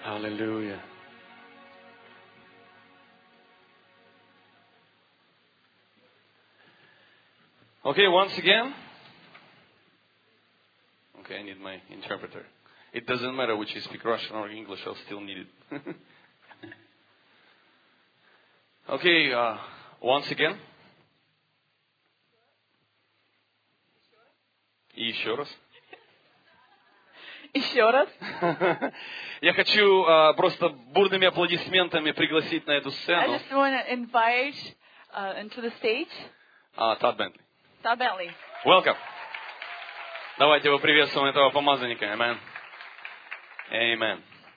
Hallelujah. Okay, once again. Okay, I need my interpreter. It doesn't matter which you speak Russian or English, I'll still need it. Okay, once again. И еще раз. Еще раз. Я хочу просто бурными аплодисментами пригласить на эту I сцену just want to invite into the stage Todd Bentley. Todd Bentley. Welcome. Давайте его приветствуем, этого помазанника. Amen. Amen.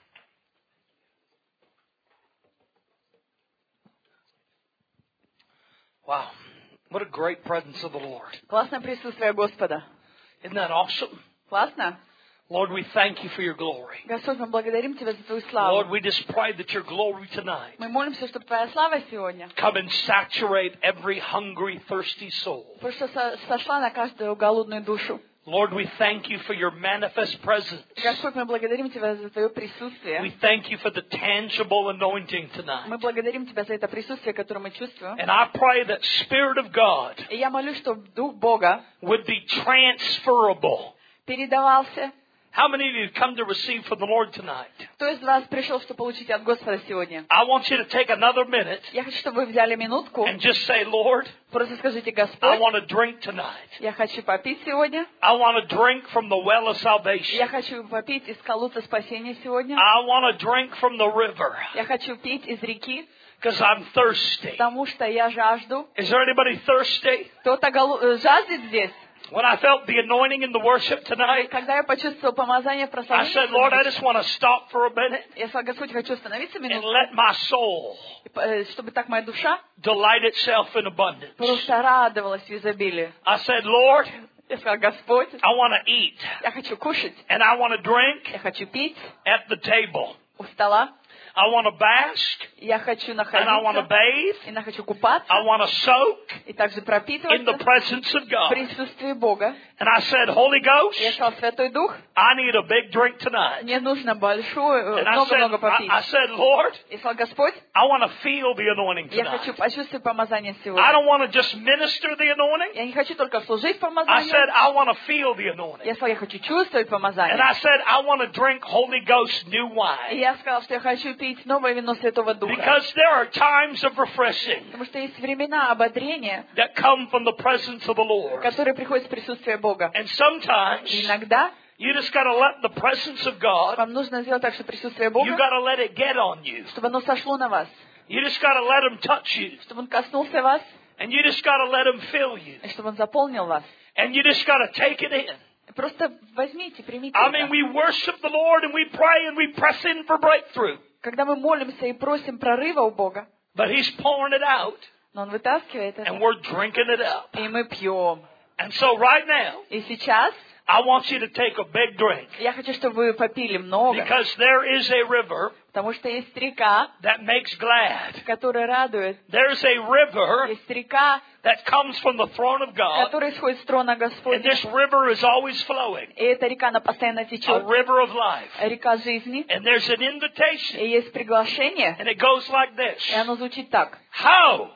Wow. What a great presence of the Lord. Классное присутствие Господа. Isn't that awesome? Классно? Lord, we thank you for your glory. Господь, мы благодарим Тебя за Твою Lord, славу. we just pray that your glory tonight Мы молимся, чтобы Твоя слава сегодня come and saturate every hungry, thirsty soul. просто сошла на каждую голодную душу. Lord, we thank you for your manifest presence. Господь, мы благодарим Тебя за Твое We присутствие. thank you for the tangible anointing tonight. Мы благодарим Тебя за это присутствие, которое мы чувствуем. And I pray that Spirit of God И я молюсь, чтобы Дух Бога would be transferable. передавался. How many of you come to receive from the Lord tonight? Кто из вас пришел, чтобы получить от Господа сегодня? I want you to take another minute Я хочу, чтобы вы взяли минутку. and just say, Lord, Просто скажите: I Господь, want to drink tonight. я хочу попить сегодня. I want to drink from the well of salvation. Я хочу попить из колодца спасения сегодня. I want to drink from the river Я хочу пить из реки, because I'm thirsty. потому что я жажду. Is there anybody thirsty? Кто-то жаждет здесь. When I felt the anointing in the worship tonight, Когда я почувствовал помазание в I said, Lord, I прославлении, just want to stop for a minute я сказал: Господь, хочу остановиться and минутку, let my soul чтобы так моя душа delight itself in abundance. просто радовалась в изобилии. I said, Lord, Я сказал: Господь, I want to eat я хочу кушать, and I want to drink я хочу пить at the table. у стола, I want to bask я хочу and I want to находиться, bathe. и я хочу купаться, I want to soak и также in the пропитываться presence of в God. присутствии Бога. And I said, Holy Ghost, Я сказал: Святой Дух, I need a big drink tonight. мне нужно большую, And много-много попить. I said, Lord, Я сказал: Господь, I want to feel the anointing я хочу tonight. почувствовать помазание I сегодня. don't want to just minister the anointing. Я не хочу только служить I помазанием. said, I want to feel the anointing. Я сказал: я хочу чувствовать And помазание. I said, I want to drink Holy Ghost new И wine. я сказал, что я хочу пить новое вино Святого Духа. Because there are times of refreshing Потому что есть времена ободрения, that come from the presence of the Lord. которые приходят с присутствия Бога. And sometimes И иногда you just got to let the presence of God, вам нужно сделать так, чтобы присутствие you Бога, got to let it get on you. чтобы оно сошло на вас, You just got to let Him touch you. чтобы Он коснулся вас, And you just got to let Him fill you. и чтобы Он заполнил вас. And you just got to take it in. Просто возьмите, примите I mean, это. we worship the Lord and we pray and we press in for breakthrough. Когда мы молимся и просим прорыва у Бога, But He's pouring it out но Он вытаскивает and это, we're drinking it up. и мы пьем. And so right now, И сейчас I want you to take a big drink я хочу, чтобы вы попили много, because there is a river потому что есть река, that makes glad. которая радует. There's a river Есть река, that comes from the throne of God. которая исходит с трона And Господня. this river is always flowing. И эта река, она постоянно A течет. river of life. Река жизни. And there's an invitation. И есть приглашение. And it goes like this. И оно звучит так. How?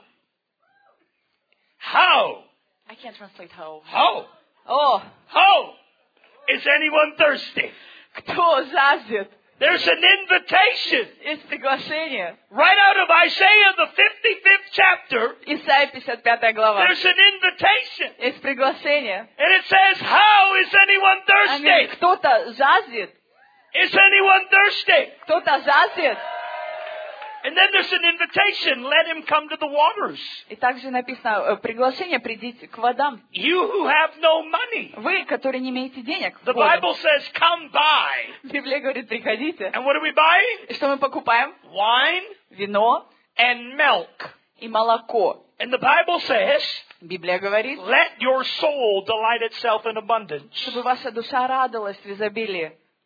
How? I can't translate how. How? О, How? Is anyone thirsty? кто жаждет? There's an invitation. Есть приглашение. Right out of Isaiah, the 55th chapter, Исайя 55 глава. there's an invitation. Есть приглашение. And it says, how is anyone Аминь. thirsty? Кто-то жаждет. Is anyone thirsty? Кто-то жаждет. And then there's an invitation. Let him come to the waters. И также написано приглашение: придите к водам. You who have no money. Вы, которые не имеете денег. The Bible says, come buy. Библия говорит: приходите. And what are we buying? И что мы покупаем? Wine Вино and milk. и молоко. And the Bible says, Библия говорит, let your soul delight itself in abundance. чтобы ваша душа радовалась в изобилии.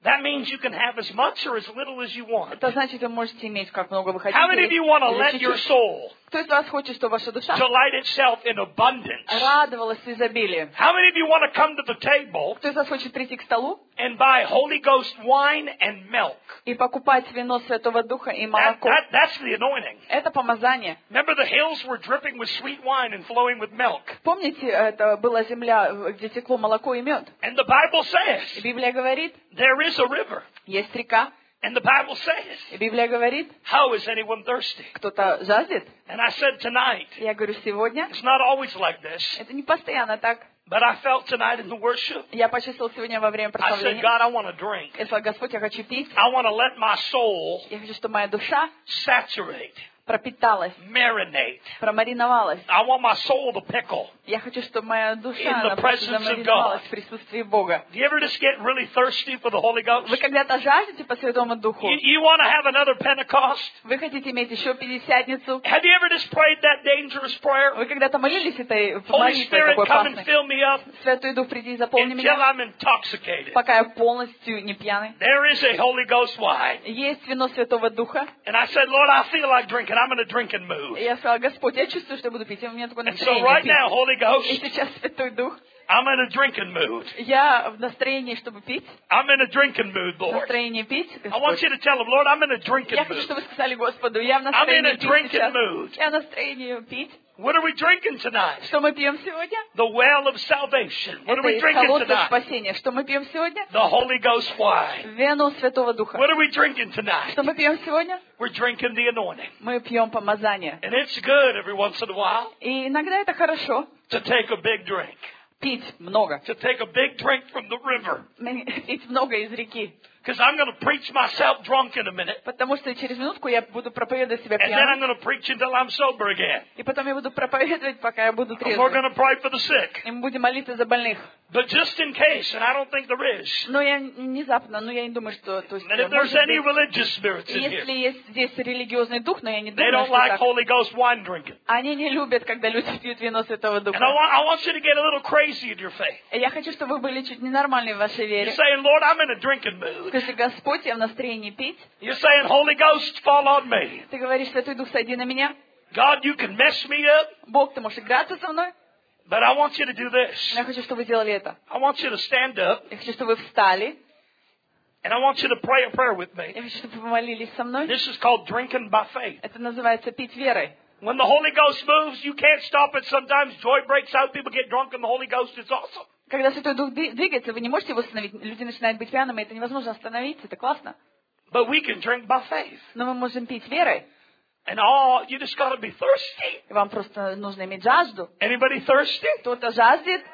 That means you can have as much or as little as you want. Это значит, вы можете иметь как много вы хотите. How many of you want to или let your чуть-чуть. soul Кто из вас хочет, чтобы ваша душа delight itself in abundance? радовалась изобилию? How many of you want to come to the table Кто из вас хочет прийти к столу and buy Holy Ghost wine and milk? и покупать вино Святого Духа и That, молоко? that's the anointing. Это помазание. Remember the hills were dripping with sweet wine and flowing with milk. Помните, это была земля, где текло молоко и мед? And the Bible И says Библия говорит, there is a river. есть река. And the Bible says, И Библия говорит, how is anyone thirsty? кто-то жаждет. And I said tonight, Я говорю, сегодня it's not always like this, это не постоянно так. but I felt tonight in the worship, Я почувствовал сегодня во время I said, прославления. God, I want to drink. Я сказала, Господь, я хочу пить. I want to let my soul Я хочу, чтобы моя душа saturate, пропиталась, marinate. промариновалась. I want my soul to pickle. Я хочу, чтобы моя душа In the она просто presence of замариновалась God. в присутствии Бога. Do you ever just get really thirsty for the Holy Ghost? Вы когда-то жаждете по Святому Духу? You want to have another Pentecost? Вы хотите иметь еще Пятидесятницу? Have you ever just prayed that dangerous prayer? Вы когда-то молились этой Holy молитвой Spirit, такой come and опасной? fill me up Святой Дух, приди и заполни until меня, I'm intoxicated. пока я полностью не пьяный. There is a Holy Ghost wine. Есть вино Святого Духа. And I said, Lord, I feel like drinking. I'm in a drinking mood. И я сказала, Господь, я чувствую, что я буду пить. И у меня такое And so настроение right пить. now, Holy И Ghost, сейчас Святой Дух. I'm in a drinking mood. Я в настроении, чтобы пить. I'm in a drinking mood, В Lord. настроении пить. I want Господь. you to tell him, Lord, I'm in a drinking Я хочу, mood. чтобы вы сказали Господу, я в I'm in настроении a пить drinking сейчас. mood. Я в настроении пить. What are we drinking tonight? Что мы пьем сегодня? The well of salvation. What are Это we из drinking колодца tonight? спасения. Что мы пьем сегодня? The Holy Ghost wine. Вино Святого Духа. What are we drinking tonight? Что мы пьем сегодня? We're drinking the anointing. Мы пьем помазание. And it's good every once in a while И иногда это хорошо. to take a big drink. Пить много. To take a big drink from the river. Пить много из реки. Because I'm going to preach myself drunk in a minute. Потому что через минутку я буду проповедовать себя And then I'm пьяным. going to preach until I'm sober again. И потом я буду проповедовать, пока я буду And we're going трезвым. to pray for the sick. И мы будем молиться за больных. But just in case, and I don't think there is, Но я внезапно, но я не думаю, что... То есть, and if there's может any быть, religious spirits in если here, есть здесь религиозный дух, но я не they думаю, don't что like так. Holy Ghost wine drinking. Они не любят, когда люди пьют вино Святого Духа. And I want you to get a little crazy in your faith. И я хочу, чтобы вы были чуть ненормальны в вашей You're вере. saying, Lord, I'm in a drinking mood. Скажите, Господь, я в настроении пить. You're saying, Holy Ghost, fall on me. Ты говоришь, Святой Дух, сойди на меня. God, you can mess me up, Бог, ты можешь играться со мной. but I want you to do Но this. я хочу, чтобы вы сделали это. I want you to stand up, Я хочу, чтобы вы встали. and I want you to pray a prayer with me. Я хочу, чтобы вы молились со мной. This is called drinking by faith. Это называется пить верой. When the Holy Ghost moves, you can't stop it. Sometimes joy breaks out. People get drunk in the Holy Ghost. It's awesome. Когда Святой Дух двигается, вы не можете его остановить. Люди начинают быть пьяными, это невозможно остановить. Это классно. But we can drink by faith. Но мы можем пить верой. And all, you just got to be thirsty. И вам просто нужно иметь жажду. Anybody thirsty? Кто-то жаждет.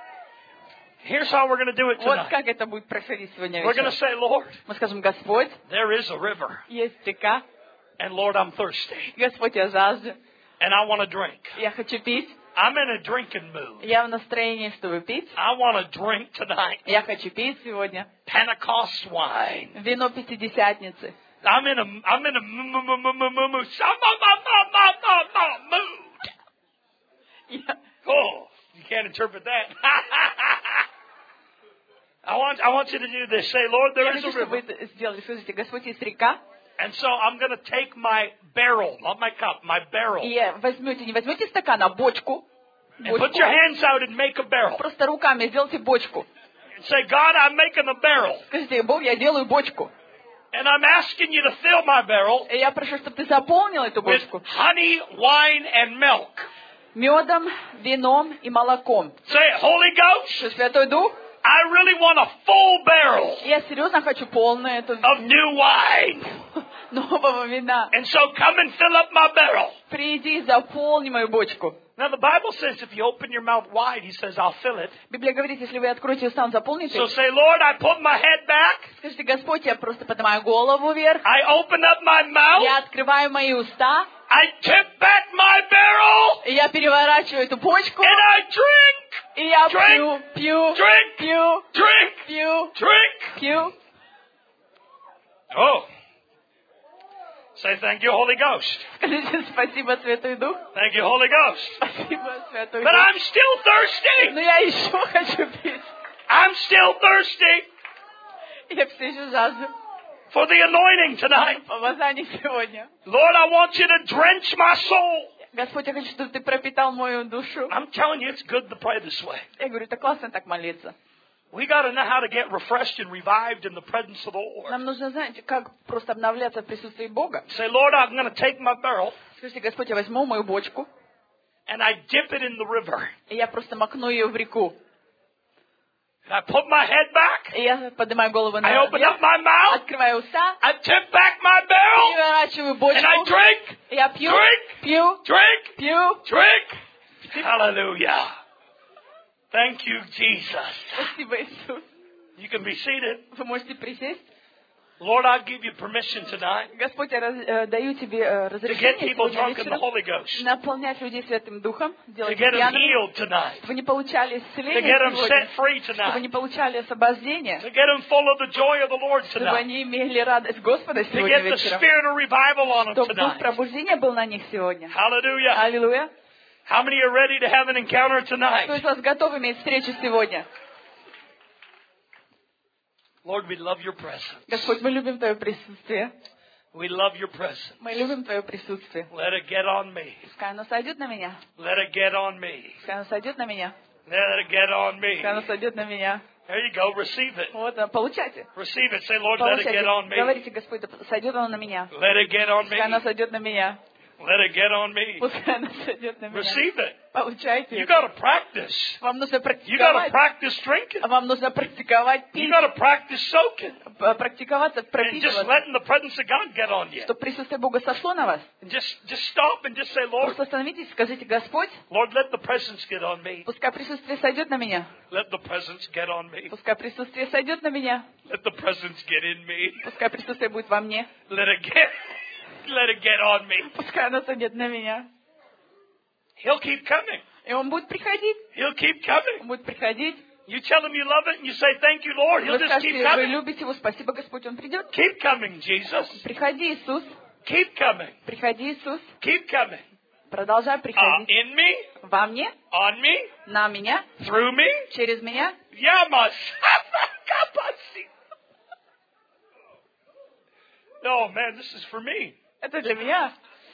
Here's how we're going to do it Вот tonight. как это будет происходить сегодня We're going to вечером. say, Lord, Мы скажем, Господь, there is a river. есть река. And Lord, I'm thirsty. Господь, я жажду. And I want to drink. Я хочу пить. I'm in a drinking mood. Я в настроении, чтобы пить. I want to drink tonight. Я хочу пить сегодня. Pentecost wine. Вино Пятидесятницы. I'm in a mood. Я, Oh, you can't interpret that. I want you to do this. Say, Lord, there я is хочу, a чтобы вы river. это сделали. Скажите, Господь, есть река. And so I'm going to take my barrel, not my cup, my barrel. И возьмете, не возьмете стакан, а бочку. And put your hands out and make a barrel. Просто руками сделайте бочку. And say, God, I'm making a barrel. Скажите, Бог, я делаю бочку. And I'm asking you to fill my barrel И я прошу, чтобы ты заполнил эту with бочку honey, wine, and milk. медом, вином и молоком. Say, Holy Ghost, Что, Святой Дух, I really want a full barrel я серьезно хочу полную эту of new wine. нового вина. And so come and fill up my barrel. Приди, заполни мою бочку. Now the Bible says if you open your mouth wide, he says, I'll fill it. Библия говорит, если вы откроете уста, он заполнит So их. say, Lord, I put my head back. Скажите, Господь, я просто поднимаю голову вверх. I open up my mouth. Я открываю мои уста. I tip back my barrel. И я переворачиваю эту бочку. And I drink, И я drink, пью, drink, пью, drink, пью, drink. пью. Oh. Say thank you, Holy Ghost. Скажите спасибо, Святой Дух. Thank you, Holy Ghost. Спасибо, Святой But Дух. I'm still thirsty. Но я еще хочу пить. I'm still thirsty. Я все еще жажду for the anointing tonight. помазания сегодня. Lord, I want you to drench my soul. Господь, я хочу, чтобы ты пропитал мою душу. I'm telling you, it's good to pray this way. Я говорю, это классно так молиться. We got to know how to get refreshed and revived in the presence of the Lord. Нам нужно, знаете, как просто обновляться в присутствии Бога. Say, Lord, I'm going to take my barrel Скажите, Господь, я возьму мою бочку, and I dip it in the river. и я просто макну ее в реку. And I put my head back. И я поднимаю голову I open наверх, up my mouth. открываю уста, I tip back my barrel. переворачиваю And I бочку, drink, и я пью, drink, пью, drink, пью. drink. Hallelujah. Thank you, Jesus. Спасибо, Иисус. You can be seated. Вы можете присесть. Lord, I give you permission tonight Господь, я даю тебе to get разрешение people сегодня drunk in the вечером Holy Ghost, наполнять людей Святым Духом, to делать get их them пьяными, healed tonight, чтобы они получали to исцеление get them set сегодня, free чтобы tonight, они получали освобождение, to get them full of the joy of the Lord чтобы tonight, они имели радость Господа to сегодня get the вечером, spirit of revival on them чтобы Дух tonight. пробуждения был на них сегодня. Hallelujah. Аллилуйя. How many are ready to have an encounter Кто tonight? из вас готов иметь встречу сегодня? Lord, we love your presence. Господь, мы любим Твое присутствие. We love your presence. Мы любим Твое присутствие. Let it get on me. Пускай оно сойдет на меня. Let it get on me. Пускай оно сойдет на меня. Let it get on me. Пускай оно сойдет на меня. There you go. Receive it. Вот, получайте. Receive it. Say, Lord, let it Получайте. get on me. Говорите, Господь, сойдет оно на меня. Let it get on Пускай оно me. сойдет на меня. Let it get on me. Пускай оно сойдет на меня. Receive it. Получайте. You got to practice. Вам нужно You got to практиковать. practice drinking. Вам нужно практиковать You пить. got to practice soaking. Практиковаться, And just пропитываться. letting the presence of God get on you. Чтобы присутствие Бога сошло на вас. Just stop and just say, Lord, Просто остановитесь, скажите, Господь, Lord, let the presence get on me. пускай присутствие сойдет на меня. Let the presence get on me. Пускай присутствие сойдет на меня. Let the presence get in me. Пускай присутствие будет во мне. Let it get on me. Пускай оно сойдет на меня. He'll keep coming. И он будет приходить. He'll keep coming. Он будет приходить. You tell him you love it and you say, thank you, Lord. He'll Вы just keep скажете, вы coming. любите его, спасибо, Господь, он придет. Keep coming, Jesus. Приходи, Иисус. Keep coming. Приходи, Иисус. Keep coming. Продолжай приходить. In me, Во мне, on me, на меня, through me. через меня. Yamas. No, man, this is for me. Это для меня.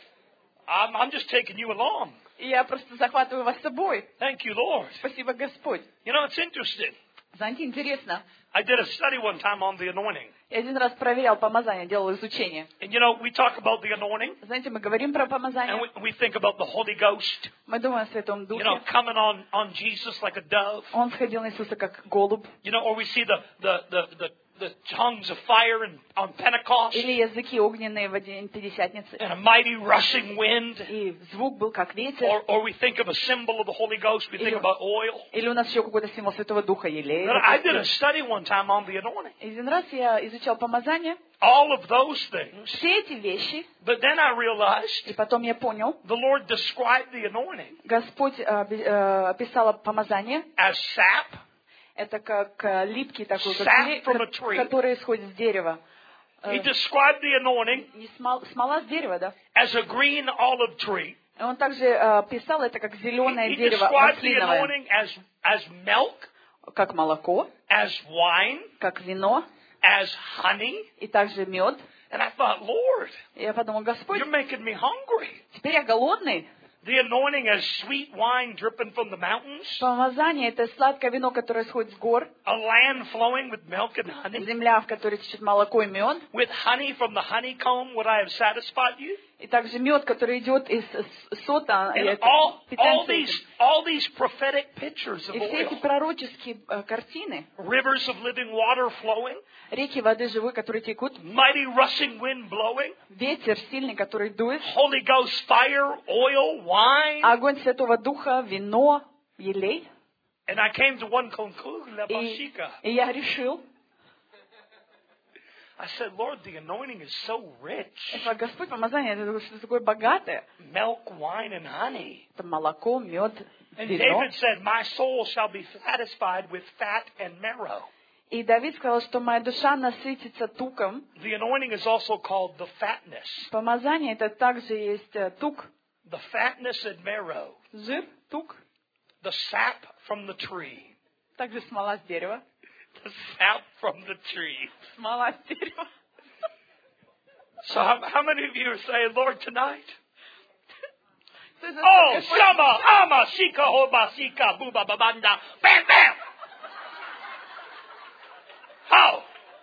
I'm just taking you along. И я просто захватываю вас с собой. Thank you, Lord. Спасибо, Господь. You know, it's interesting. Знаете, интересно. I did a study one time on the anointing. Я один раз проверял помазание, делал изучение. And you know, we talk about the anointing, Знаете, мы говорим про and помазание. we think about the Holy Ghost, Мы думаем о Святом you Духе. know, coming on Jesus like a dove. Он сходил на Иисуса как голубь. You know, or we see the tongues of fire on Pentecost, Или языки огненные в день Пятидесятницы. and a mighty rushing wind. И звук был как ветер. Or we think of a symbol of the Holy Ghost, we think about oil. Или у нас еще какой-то символ Святого Духа, елей. But I did a study one time on the anointing. Один раз я изучал помазание. All of those things. Все эти вещи. But then I realized И потом я понял, the Lord described the anointing Господь описал помазание. as sap, Это как липкий такой, Sap from a tree. который исходит с дерева. He described the anointing Не смола с дерева, да? as a green olive tree. И он также писал это как зеленое He дерево described the маслиновое, anointing as milk, как молоко, as wine, как вино as honey. и также мед. And I thought, Lord, И я подумал, Господь, you're making me hungry. теперь я голодный. The anointing as sweet wine dripping from the mountains, Помазание — это сладкое вино, которое сходит с гор, a land flowing with milk and honey, земля, в которой течет молоко и мед, with honey from the honeycomb would I have satisfied you? и также мед, который идет из сота, и And это all питается этим. these prophetic pictures of И все эти oil, пророческие картины, rivers of living water flowing, реки воды живой, которые текут, mighty rushing wind blowing, ветер сильный, который дует, Holy Ghost fire, oil, wine. огонь Святого Духа, вино, елей. And I came to one conclusion, Labashika. И я решил, I said, Lord, the anointing is so rich. Господь, помазание, это что такое богатое. Milk, wine, and honey. Это молоко, мед, And вино. David said, my soul shall be satisfied with fat and marrow. И Давид сказал, что моя душа насытится туком. The anointing is also called the fatness. Помазание — это также есть тук, The fatness and marrow. жир, тук, The sap from the tree. также смола с дерева. the sap from the tree. Смола с дерева. So how many of you are saying, Lord, tonight? То есть, Oh, Господь, Shama, Ama, Shika, Hoba, Sika, Buba, Babanda, Bam, Bam! How?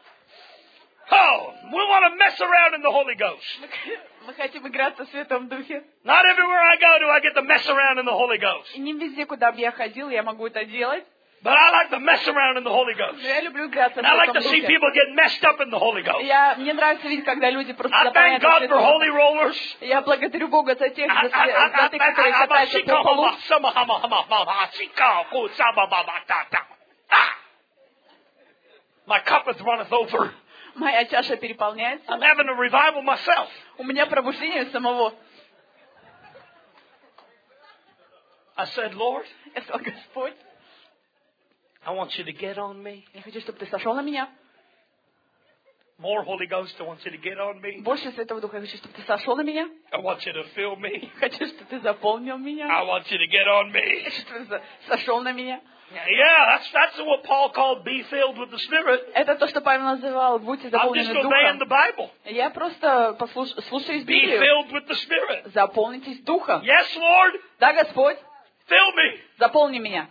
We want to mess around in the Holy Ghost. мы хотим играться в Святом Духе. Not everywhere I go do I get to mess around in the Holy Ghost. И не везде, куда бы я ходил, я могу это делать. But I like to mess around in the Holy Ghost. Но я люблю играться в And I like Святом to see Духе. people get messed up in the Holy Ghost. Мне нравится видеть, когда люди просто I thank заполняются God for Святым holy Духом. rollers. Я благодарю Бога за тех, которые катаются по полу. My cup is runneth over. Моя чаша переполняется. I'm having a revival myself. У меня пробуждение самого. I said, Lord, Я сказал, Господь, I want you to get on me. я хочу, чтобы ты сошел на меня. More Holy Ghost, I want you to get on me. Больше Святого Духа, я хочу, чтобы ты сошел на меня. I want you to fill me. Я хочу, чтобы ты заполнил меня. I want you to get on Я me. хочу, чтобы ты сошел на меня. Yeah, that's what Paul called be filled with the Spirit. Это то, что Павел называл «будьте I'm just заполнены obeying Духом». the Bible. Я просто слушаюсь Be Библию. filled with the Spirit. Заполнитесь Духом. Yes, Lord, Да, Господь, fill me. заполни меня.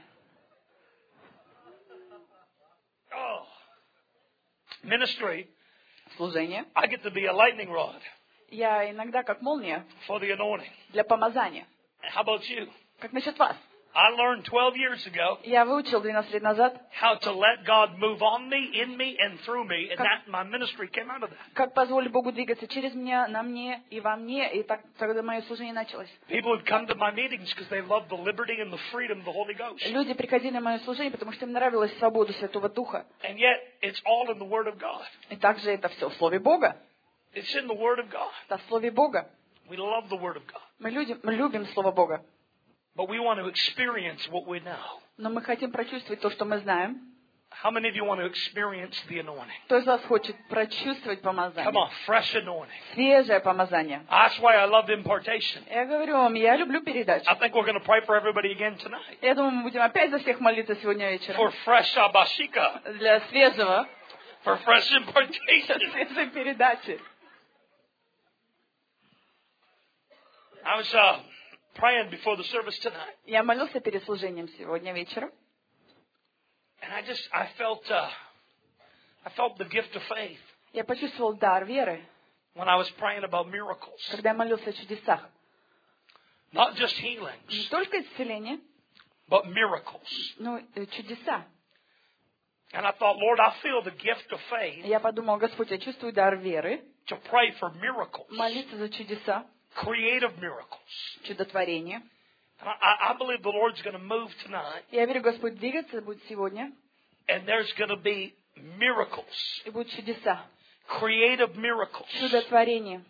Oh. Ministry, Служение. I get to be a lightning rod Я иногда как молния for the anointing. для помазания. How about you? Как насчет вас? I learned 12 years ago Я выучил 12 лет назад, how to let God move on me, in me, and through me, and that my ministry came out of that. как позволить Богу двигаться через меня, на мне и во мне, и так тогда мое служение началось. People would come to my meetings because they loved the liberty and the freedom of the Holy Ghost. Люди приходили на мое служение, потому что им нравилась свобода Святого Духа. And yet, it's all in the Word of God. И также это все в Слове Бога. It's in the Word of God. Это в Слове Бога. We love the Word of God. Мы любим Слово Бога. But we want to experience what we know. Но мы хотим прочувствовать то, что мы знаем. How many of you want to experience the anointing? Кто из вас хочет прочувствовать Come помазание? on, fresh anointing. Свежее помазание. That's why I love impartation. Я говорю вам, я люблю передачи. I think we're going to pray for everybody again tonight. Я думаю, мы будем опять за всех молиться сегодня вечером. For fresh abashika. Для свежего, For fresh для impartation. свежей передачи. I was praying before the service tonight. Я молился перед служением сегодня вечером. And I felt the gift of faith Я почувствовал дар веры, when I was praying about miracles. когда я молился о чудесах. Not just Не healings, только исцеление, but miracles. но и чудеса. And I thought, Lord, I feel the gift of faith Я подумал, Господь, я чувствую дар веры, to pray for miracles, молиться за чудеса, creative miracles. чудотворение. And I believe the Lord's going to move tonight, Я верю, Господь двигаться будет сегодня, and there's going to be miracles, и будут чудеса, creative miracles, чудотворение.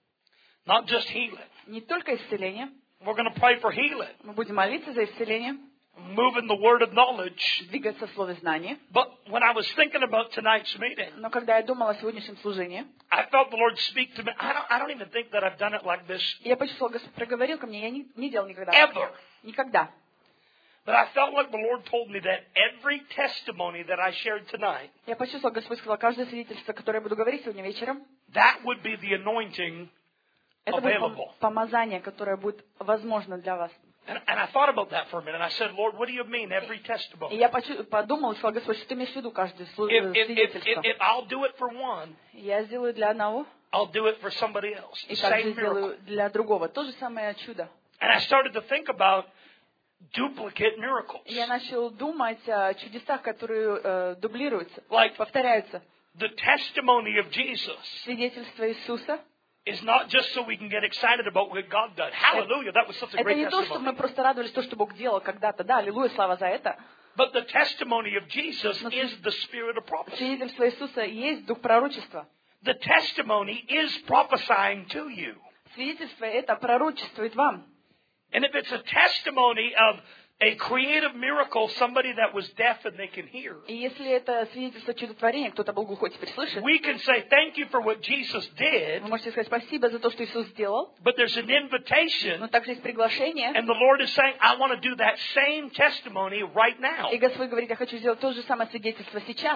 not just healing. Не только исцеление. We're going to pray for healing, Мы будем молиться за исцеление, move in the word of knowledge. двигаться в слове знания. But when I was thinking about tonight's meeting, Но когда я думала о сегодняшнем служении, I felt the Lord speak to me. I don't even think that I've done it like this я почувствовала, Господь проговорил ко мне, я не делал никогда. ever. Никогда. But I felt like the Lord told me that every testimony that I shared tonight, Я почувствовала, Господь сказал, каждое свидетельство, которое я буду говорить сегодня вечером, that would be the anointing это available. будет помазание, которое будет возможно для вас. And I thought about that for a minute. I said, Lord, what do you mean every И testimony? я подумала и сказала, Господь, что ты имеешь в виду каждое свидетельство? If I'll do it for one, Я сделаю для одного, I'll do it for somebody else. и The также same miracle. сделаю для другого. То же самое чудо. And I started to think about duplicate miracles. Я начал думать о чудесах, которые дублируются, Like повторяются. the testimony of Jesus Свидетельство Иисуса. is not just so we can get excited about what God done. Hallelujah, that was such a Это great не то, что testimony. мы просто радовались, то, что Бог делал когда-то. Да, аллилуйя, слава за это. But the testimony of Jesus Но is the spirit of prophecy. свидетельство Иисуса есть дух пророчества. The testimony is prophesying to you. Свидетельство это пророчествует вам. And if it's a testimony of a creative miracle, somebody that was deaf and they can hear, И если это свидетельство чудотворения, кто-то был глухой, теперь слышит, we can say thank you for what Jesus did, вы можете сказать спасибо за то, что Иисус сделал. but there's an invitation, Но также есть приглашение. and the Lord is saying, I want to do that same testimony right now. И Господь говорит, я хочу сделать то же самое свидетельство сейчас.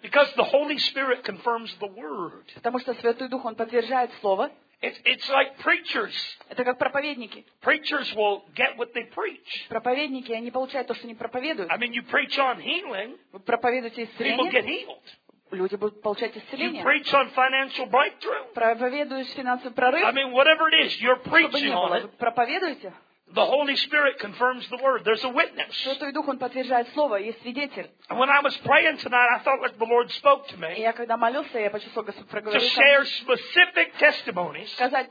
Because the Holy Spirit confirms the Word. Потому что Святой Дух, Он подтверждает Слово. It's like preachers. Это как проповедники. Preachers will get what they preach. Проповедники, они получают то, что они проповедуют. I mean, you preach on healing, Вы проповедуете people исцеление, get healed. люди будут получать You исцеление. preach on financial breakthrough. Проповедуешь финансовый прорыв, I mean, whatever it is, you're чтобы не preaching было. on Вы it. проповедуете. The Holy Spirit confirms the Word. There's a witness. Святой Дух, Он подтверждает Слово, есть свидетель. And when I was praying tonight, I felt like the Lord spoke to И me я когда молился, я почувствовал, Господь to проговорил ко мне, share specific testimonies, сказать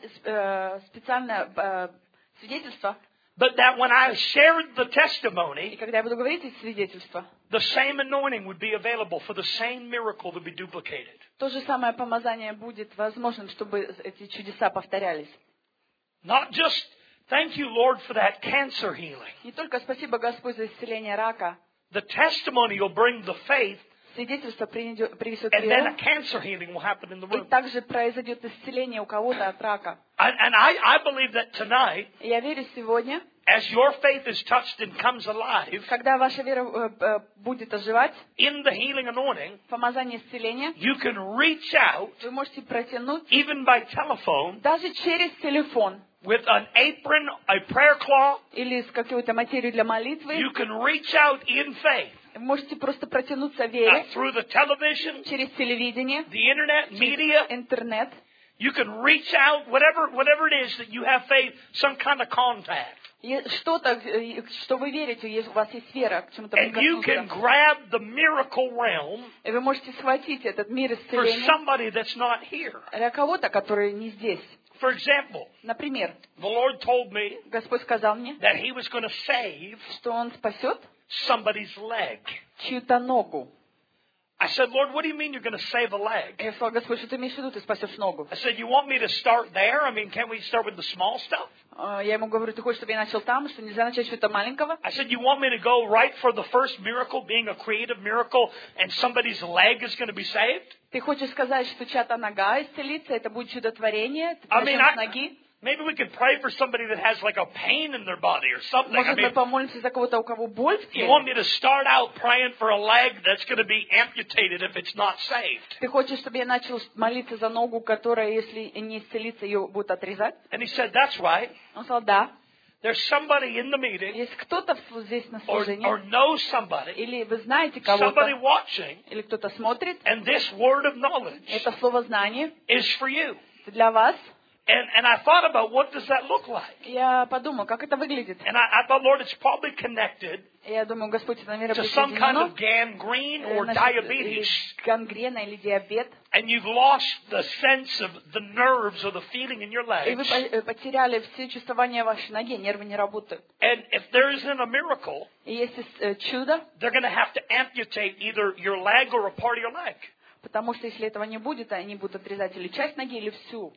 специальное свидетельство. but that when I shared the И testimony, когда я буду говорить эти свидетельства, the same anointing would be available for the same miracle to be duplicated. то же самое помазание будет возможным, чтобы эти чудеса повторялись. Not just, thank you, Lord, for that cancer healing. Не только спасибо, Господь, за исцеление рака. The testimony will bring the faith, Свидетельство приведет and then a веру, cancer healing will happen in the и room. также произойдет исцеление у кого-то от рака. And I believe that tonight, И я верю сегодня, as your faith is touched and comes alive когда ваша вера будет оживать, in the healing anointing, помазание исцеления, you can reach out, вы можете протянуть even by telephone, даже через телефон with an apron, a prayer cloth. или с какой-то материей для молитвы. You can reach out in faith Вы можете просто протянуться в вере through the television, через телевидение, the internet, media. интернет. You can reach out, whatever it is that you have faith, some kind of contact. И что-то, что вы верите, у вас есть вера, к чему-то And you can прикоснуться. grab the miracle realm И вы можете схватить этот мир for исцеления somebody that's not here. для кого-то, который не здесь. For example, Например, the Lord told me Господь сказал мне, that He was going to save что Он спасет somebody's leg. чью-то ногу. I said, Lord, what do you mean you're going to save a leg? Я сказал, Господь, что ты имеешь в виду, ты спасешь ногу. I said, you want me to start there? I mean, can't we start with the small stuff? Я ему говорю, ты хочешь, чтобы я начал там, что нельзя начать с чего-то маленького? I said, you want me to go right for the first miracle, being a creative miracle, and somebody's leg is going to be saved? Ты хочешь сказать, что чья-то нога исцелится, это будет чудотворение, ты I mean, начнешь с ноги? maybe we could pray for somebody that has like a pain in their body or something. I Может, мы mean, помолимся за кого-то, у кого боль в you want теле? me to start out praying for a leg that's going to be amputated if it's not saved? Ты хочешь, чтобы я начал молиться за ногу, которая, если не исцелится, ее будут отрезать? And he said, that's right. Он сказал, да. There's somebody in the meeting Есть кто-то здесь на or служении, knows somebody, или вы знаете somebody кого-то, watching, или кто-то смотрит, and this word of knowledge это слово знание is for you. для вас. And I thought about what does that look like? Я подумал, как это выглядит. And I thought, Lord, it's probably connected Я думаю, Господь, это, наверное, to some kind присоединено. of gangrene or Значит, diabetes. гангрена или диабет. And you've lost the sense of the nerves or the feeling in your И вы legs. потеряли все чувствования вашей ноги, нервы не работают. And if there isn't a miracle, И если чудо, they're going to have to amputate either your leg or a part of your leg. потому что если этого не будет, они будут отрезать или часть ноги, или всю.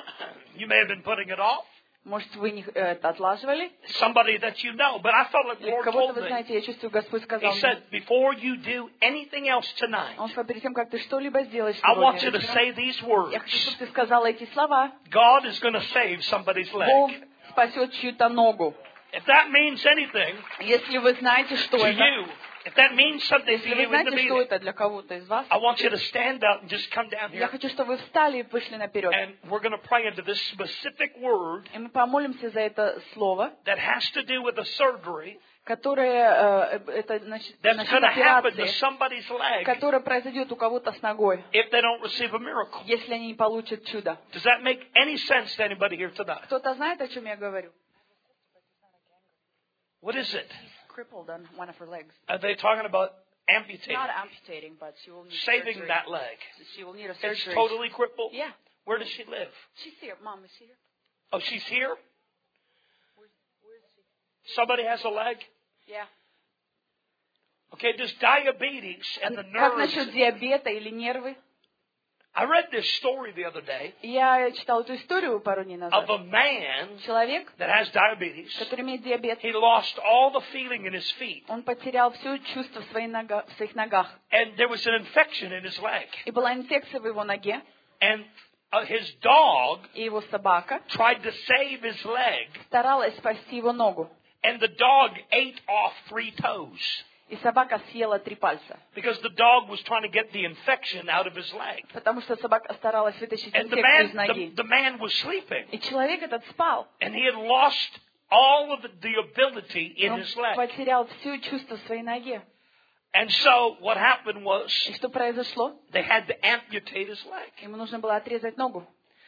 You may have been putting it off. Может, вы это отлаживали? Somebody that you know. But I felt like the Или Lord кого-то told вы me. знаете, я чувствую, Господь сказал He мне. said, before you do anything else tonight, Он сказал, перед тем, как ты что-либо сделаешь I want you сегодня, to say these words. я хочу, чтобы ты сказала эти слова. God is going to save somebody's Бог leg. спасет чью-то ногу. If that means anything Если вы знаете, что to это, you, if that means something to если вы you in the знаете, что meeting, это для кого-то из вас, I want you to stand up and just come down я here. хочу, чтобы вы встали и вышли наперед. And we're going to pray into this specific word И мы помолимся за это слово, that has to do with a surgery которое, это значит, that's насчет going to happen to операции, somebody's leg которая произойдет у кого-то с ногой, if they don't receive a miracle. если они не получат чудо. Does that make any sense to anybody here tonight? Кто-то знает, о чем я говорю? What is it? Crippled on one of her legs. Are they talking about amputating, Not amputating, but she will need saving surgery. that leg? She will need a It's surgery. totally crippled? Yeah. Where does she live? She's here. Mom, is she here? Oh, she's here? Where is she? Somebody has a leg? Yeah. Okay, does diabetes and the Как nerves... насчет диабета или нервы? I read this story the other day Я читала эту историю пару дней of назад. a man Человек, that has diabetes. который имеет диабет, He lost all the feeling in his feet. он потерял все чувство в своих ногах. And there was an infection in his leg. И была инфекция в его ноге, And his dog и его собака tried to save his leg. старалась спасти его ногу. And the dog ate off 3 toes. И собака съела 3 пальца. Because the dog was trying to get the infection out of his leg. Потому что собака старалась вытащить And инфекцию из ноги. the man was sleeping. И человек этот спал. And he had lost all of the ability in Он his leg. потерял все чувство в своей ноге. And so what happened was И что произошло? they had to amputate his leg. Ему нужно было отрезать ногу.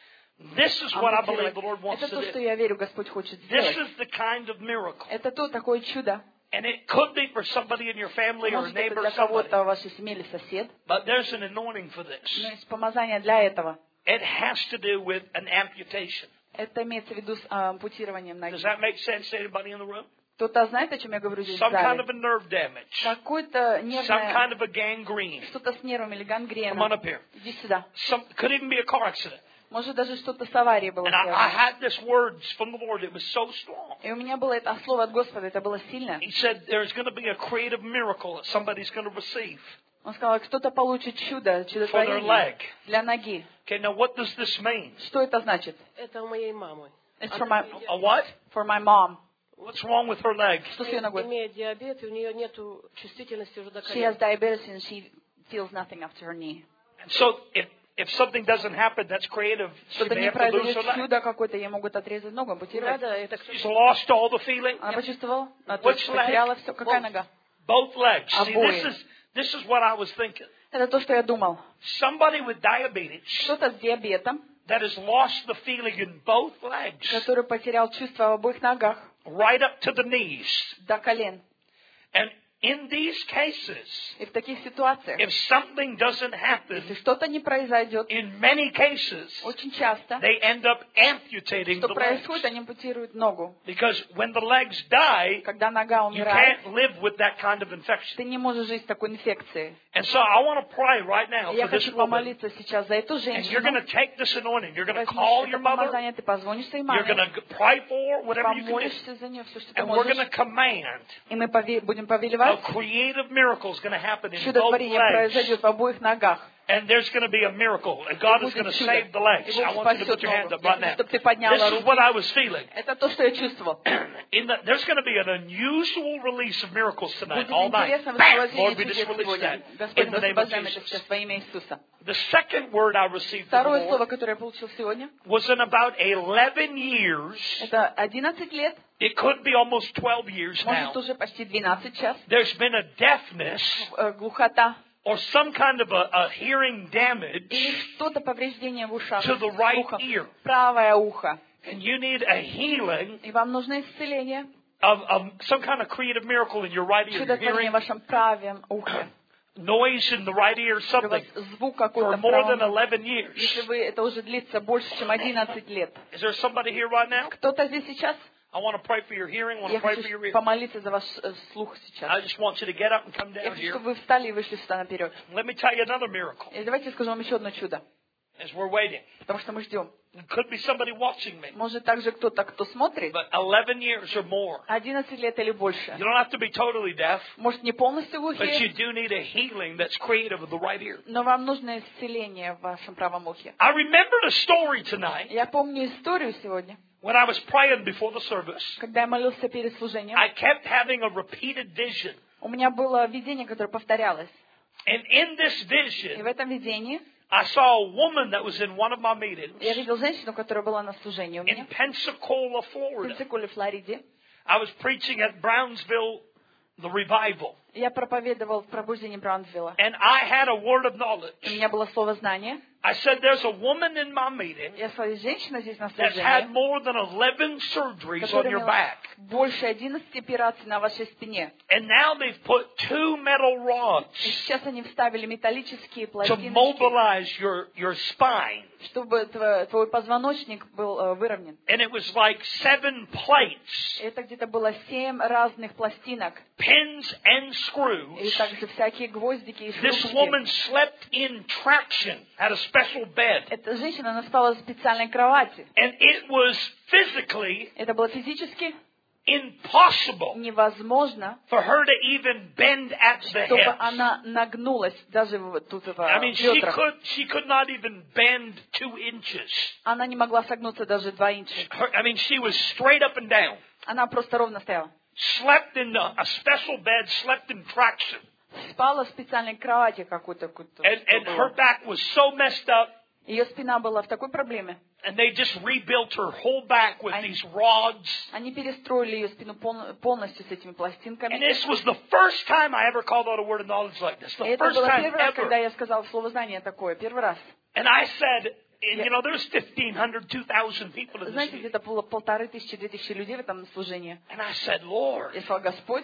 This is what I believe the Lord wants Это to то, что do. я верю, Господь хочет This сделать. is the kind of miracle. Это то такое чудо. And it could be for somebody in your family or a Может, это neighbor для or somebody. кого-то в вашей семье или сосед. But there's an anointing for this. Но есть помазание для этого. It has to do with an amputation. Это имеется в виду с ампутированием ноги. Does that make sense to anybody in the room? Кто-то знает, о чем я говорю здесь в Some kind зале? of a nerve damage. Какое-то Some нервное, kind of a gangrene. что-то с нервами или Come on гангрена. up here. Иди сюда. Could even be a car accident. Может, даже что-то с аварией было And I связано. had this words from the Lord. It was so strong. И у меня было это слово от Господа, это было сильно. He said there's going to be a creative miracle that somebody's going to receive Он сказал, кто-то получит чудо, for their чудотворение leg. для ноги. Okay, now what does this mean? Что это значит? Это у моей мамы. It's A what? for my mom. What's wrong with her leg? Что с ее ногой? Имеет диабет, и у нее нет чувствительности уже до She has колена. diabetes and she feels nothing up to her knee. And so if something doesn't happen, that's creative. She Что-то may не have to lose произойдет her leg. чудо какое-то, ей могут отрезать ногу, ампутировать. Да, это She's lost all the feeling. Она почувствовала? То есть Which потеряла leg? все. Какая нога? Both legs. See, Обои. this is what I was thinking. Это то, что я думал. Somebody with diabetes Кто-то с диабетом, that has lost the feeling in both legs, который потерял чувство в обоих ногах right up to the knees. до колен. And in these cases, И в таких ситуациях, if something doesn't happen, если что-то не произойдет, in many cases, очень часто, they end up amputating что the происходит, legs. они ампутируют ногу. Because when the legs die, Когда нога you умирает, can't live with that kind of infection. ты не можешь жить с такой инфекцией. And so I want to pray right now Я for this хочу woman. помолиться сейчас за эту And you're женщину. going to take this anointing. You're going to Возьмешь call это your mother. помазание, ты позвонишь своей You're going маме, to pray for her, whatever you can do. помолишься за нее, все, что ты And we're going можешь. to command И мы будем a повелевать, creative miracle is going to happen in both чудотворение legs. произойдет в обоих ногах. And there's going to be a miracle. And God is going to save the legs. I want you to put your hand up right now. Чтобы ты подняла This is руки. what I was feeling. Это то, что я чувствовал. There's going to be an unusual release of miracles tonight, Будет all night. интересно Bam! высвобождение Lord, we just чудес release сегодня. that Господь, in мы the name of высвобождаем это Jesus. сейчас во имя Иисуса. The second word I received from the Второе слово, Lord которое я получил сегодня, was in about 11 years. это 11 лет, It could be almost 12 years now. может уже почти 12 сейчас, There's been a deafness глухота or some kind of a hearing damage, или что-то повреждение в ушах, to the right слуха, ear. правое ухо. and you need a healing И вам нужно исцеление, of some kind of creative miracle in your right ear. You're чудотворение hearing в вашем правом ухе. noise in the right ear, У something, вас звук for какой-то в more than правом. 11 years. Если вы, это уже длится больше, чем 11 лет. Is there somebody here right now? Кто-то здесь сейчас? I want to pray for your hearing. I want Я to pray for хочу your ear. помолиться за ваш слух I сейчас. just want you to get up and come Я down хочу, here. чтобы вы встали и вышли сюда наперед. Let me tell you another miracle И давайте я скажу вам еще одно чудо. as we're waiting. Потому что мы ждем. It could be somebody watching me, Может, также кто-то, кто смотрит, but 11 years or more. 11 лет или больше. You don't have to be totally deaf, Может, не полностью but you глухие, do need a healing that's creative of the right ear. но вам нужно исцеление в вашем правом ухе. I remembered a story tonight Я помню историю сегодня, when I was praying before the service. когда я молился перед служением. I kept having a repeated vision. У меня было видение, которое повторялось. And in this И в vision, этом видении I saw a woman that was in one of my meetings я видел женщину, которая была на служении у меня in Pensacola, в Florida. Пенсаколе, Флориде. I was preaching at Brownsville, the revival. Я проповедовал в пробуждении Браунсвилла. And I had a word of knowledge. У меня было слово знания. I said, there's a woman in my meeting Я сказала, женщина здесь на that's had служении, more than 11 surgeries on которая your имела back. больше 11 операций на вашей спине. And now they've put 2 metal И rods сейчас они вставили металлические to пластиночки, mobilize your spine. чтобы твой позвоночник был выровнен. And it was like 7 plates, Это где-то было 7 разных пластинок. pins and И screws. также всякие гвоздики и This шурупчики. woman slept in traction, had a special bed. Эта женщина, она спала в специальной кровати. And it was physically Это было физически impossible невозможно, for her to even bend at the чтобы hips. она нагнулась даже тут I в mean, she бедрах. could not even bend 2 inches. Она не могла согнуться даже 2 инча. She was straight up and down. Она просто ровно стояла. slept in a special bed, slept in traction. Спала в специальной кровати какой-то. And her back was so messed up. Ее спина была в такой проблеме. And they just rebuilt her whole back with these rods. Они перестроили ее спину полностью с этими пластинками. And this was the first time I ever called out a word of knowledge like this. И The это first было time первый раз, когда ever. я сказала слово знание такое. Первый раз. And I said, and, you know, there's 1,500, 2,000 people in this Знаете, meeting. где-то было 1500-2000 людей в этом служении. And I said, Lord, Я сказала, Господь,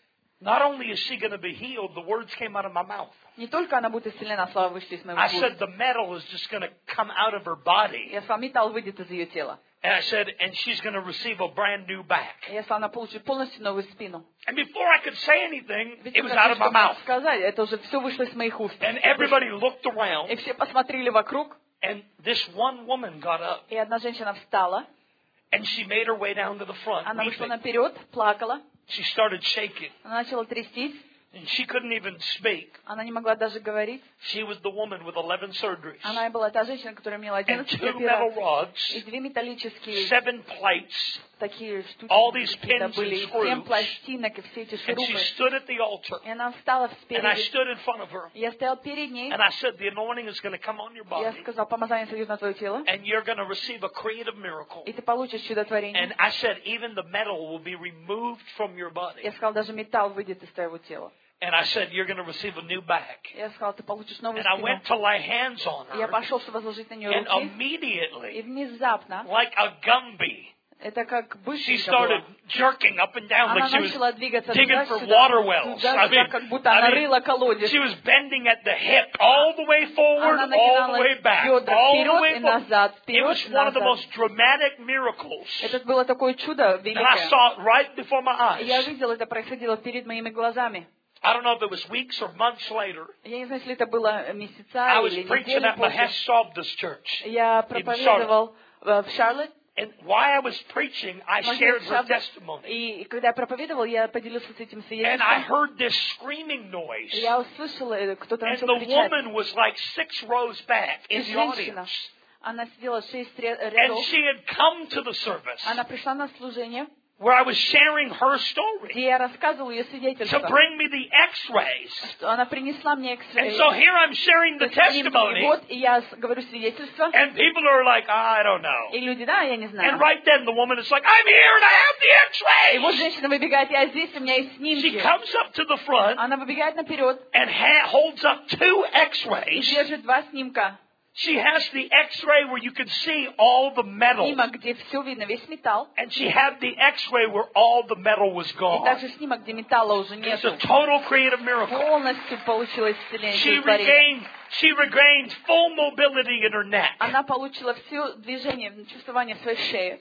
not only is she going to be healed, the words came out of my mouth. не только она будет исцелена, слова вышли из моего I уст. said, the metal is just going to come out of her body. Я сказала, металл выйдет из ее тела. And I said, and she's going to receive a brand new back. Я сказала, она получит полностью новую спину. And before I could say anything, Ведь it was как out of my что mouth. сказать, это уже все вышло из моих уст. And everybody looked around, И все посмотрели вокруг, and this one woman got up, и одна женщина встала, and she made her way down to the front. она вышла weeping. наперед, плакала, She started shaking, она начала трястись, and she couldn't even speak. она не могла даже говорить. She was the woman with 11 surgeries, Она и была та женщина, которая имела and 11 2 metal операций. rods, И 2 металлические 7 plates, такие штуки all these какие-то pins были, and screws. 7 пластинок и все эти and she шурупы. stood at the altar, И она встала and I спереди. stood in front of her, Я стоял перед ней. and I said, the anointing is going to come on your Я body, сказал, помазание сойдет на твое тело, and you're going to receive a creative miracle. и ты получишь чудотворение. And I said, even the metal will be removed from your body. Я сказал, даже металл выйдет из твоего тела. And I said, you're going to receive a new back. Я сказал, ты получишь новую And I спину. went to lay hands on И я her, пошел, чтобы возложить на нее and руки. И immediately, внезапно, like a Gumby, это как she быстренько started было. jerking up and down Она like she was начала двигаться digging for туда-сюда, water wells. туда-сюда, как будто она рыла колодец. She was bending at the hip all the way forward, Она all the нагинала way back, бедра all the вперед way и forward. назад, It was вперед, one of the назад. most dramatic miracles. Это было такое чудо And I великое. saw it right before my И я eyes. видела, это происходило перед моими глазами. I don't know if it was weeks or months later. Я не знаю, если это было I месяца was или preaching недели at позже. Mahesh Baptist Church. Я проповедовал в Шарлотт. And while I was preaching, I shared her testimony. И когда я проповедовал, я поделился с этим And I свидетельством. heard this screaming noise. И я услышала, кто-то And начал the кричать. woman was like 6 rows back И in the женщина, audience. она сидела 6 And рядов. she had come to the service Она пришла на служение, where I was sharing her story где я рассказывала ее to свидетельство. bring me the x-rays. Что она принесла мне And экс-рей. so here I'm sharing the с снимками. testimony. Вот, и я говорю свидетельство. And people are like, I don't know. И люди, да, я не знаю. And right then the woman is like, I'm here and I have the И вот x-rays. женщина выбегает, я здесь, у меня есть She снимки. comes up to the front Она выбегает наперед and holds up 2 и x-rays. держит 2 снимка. She has the x-ray where you can see all the metal. Снимок, где все видно, весь металл. And she had the x-ray where all the metal was И gone. также снимок, где металла уже It's нету. a total creative miracle. Полностью получилось исцеление, She чудотворение. regained full mobility in her neck. Она получила все движение, чувствование своей шеи.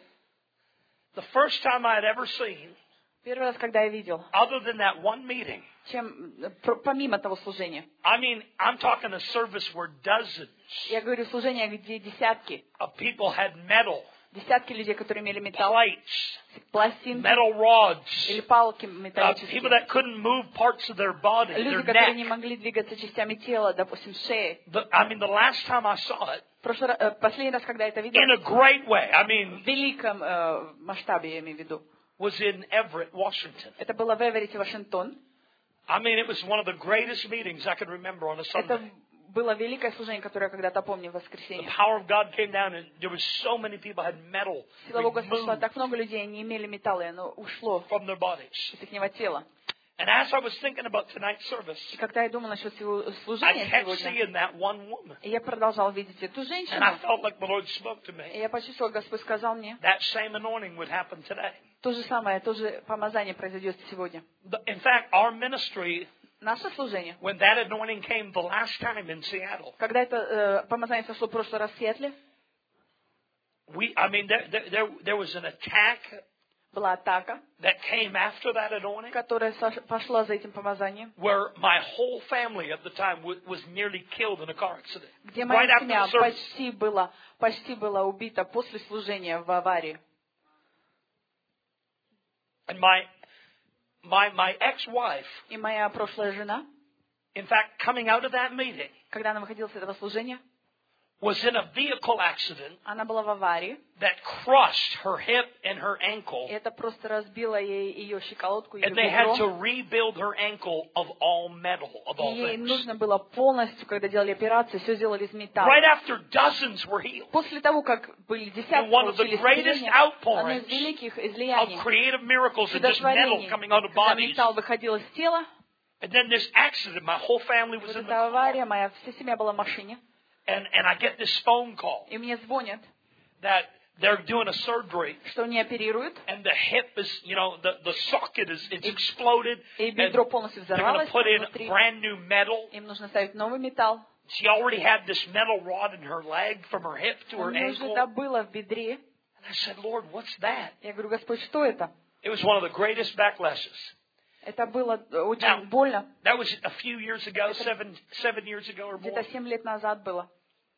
The first time I had ever seen, Первый раз, когда я видел, other than that one meeting, помимо того служения. I mean, I'm talking a service where dozens Я говорю, служение, где десятки had metal, Десятки людей, которые имели металл, plates, пластинки metal rods, или палки people металлические. that couldn't move parts of their body, their Люди, которые не neck. могли двигаться частями тела, допустим, шеи. The last time I saw it, Последний раз, когда я это видел, in a great way, в великом масштабе, я имею в виду, was in Everett, Washington. это было в Эверетте, Вашингтон. It was one of the greatest meetings I could remember on a Это Sunday. было великое служение, которое я когда-то помню в The воскресенье. power of God came down, and there was so many people had metal Сила Бога сошла, removed так много людей не имели металла, и оно ушло from their bodies. из их тела. And as I was thinking about tonight's service, И когда я думала насчет I служения kept сегодня, seeing that one woman. и я продолжала видеть эту And I женщину, felt like the Lord spoke to и me. я почувствовала, Господь сказал мне, That same anointing would happen today. то же самое, то же помазание произойдет сегодня. In fact, our ministry, Наше служение, when that anointing came the last time in Seattle, когда это помазание сошло в прошлый раз в Сиэтле, there was an attack была атака, that came after that anointing, которая пошла за этим помазанием, where my whole family at the time was nearly killed in a car accident. где Right моя after семья the service. почти была убита после служения в аварии. And my ex-wife, И моя прошлая жена, in fact, coming out of that meeting, когда она выходила с этого служения, was in a vehicle accident Она была в аварии. that crushed her hip and her ankle. И это просто разбило ей ее щиколотку, ее And they had to бедро. rebuild her ankle of all metal, of И all ей things. нужно было полностью, когда делали операцию, все сделали из металла. Right after dozens were healed. После того, как были десятки And one of the получили greatest исцеление, outpourings одно из великих Of излияний, creative miracles and just metal чудотворений, coming out of когда bodies. металл выходил из тела. And then this accident, my whole family was Вот in the эта car. авария, вся семья была в машине. And I get this phone call И мне звонят, that they're doing a surgery. что не оперируют. And the hip is, the socket it's exploded. И And бедро полностью they're going взорвалось to put in внутри. brand new metal. Им нужно ставить новый металл. She already had this metal rod in her leg from her hip to У her нее уже ankle. это было в бедре. And I said, Lord, what's that? Я говорю, Господь, что это? It was one of the greatest backlashes. Это было очень Now, больно. That was a few years ago, seven years ago or more. Где-то 7 лет назад было.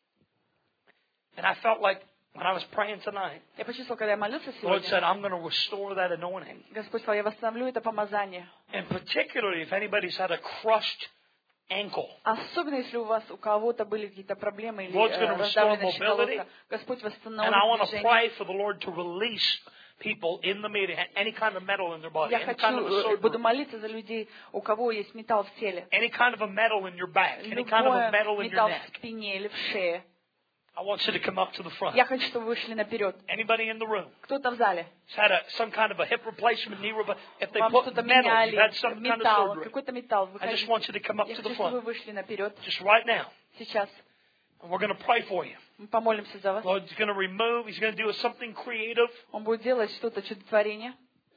And I felt like when I was praying tonight, Я почувствовала, когда я молился the Lord сегодня, said, I'm going to restore that anointing. Господь сказал, я восстановлю это помазание. And particularly if anybody's had a crushed ankle. Особенно, если у кого-то были какие-то проблемы или Lord's gonna restore раздавленная mobility. щиколотка, Господь And I восстановит want to движение. pray for the Lord to release people in the meeting, any kind of metal in their body, Я any kind of a буду surgery, молиться за людей, у кого есть металл в теле. any kind of a metal in your back, any kind of a Любой metal in your металл neck. в спине или в шее. I want you to come up to the front. Я хочу, чтобы вы вышли наперед. Anybody in the room Кто-то в зале. has had some kind of a hip replacement, knee replacement, if they Вам put что-то metal, меняли, you've had some kind of металл, surgery. какой-то металл. Вы I just хотите- want you to come up Я to the хочу, чтобы вы front, вышли наперед just right now. сейчас. And we're going to pray for you. Мы помолимся за вас. Lord's going to remove, He's going to do something creative, Он будет делать что-то чудотворение,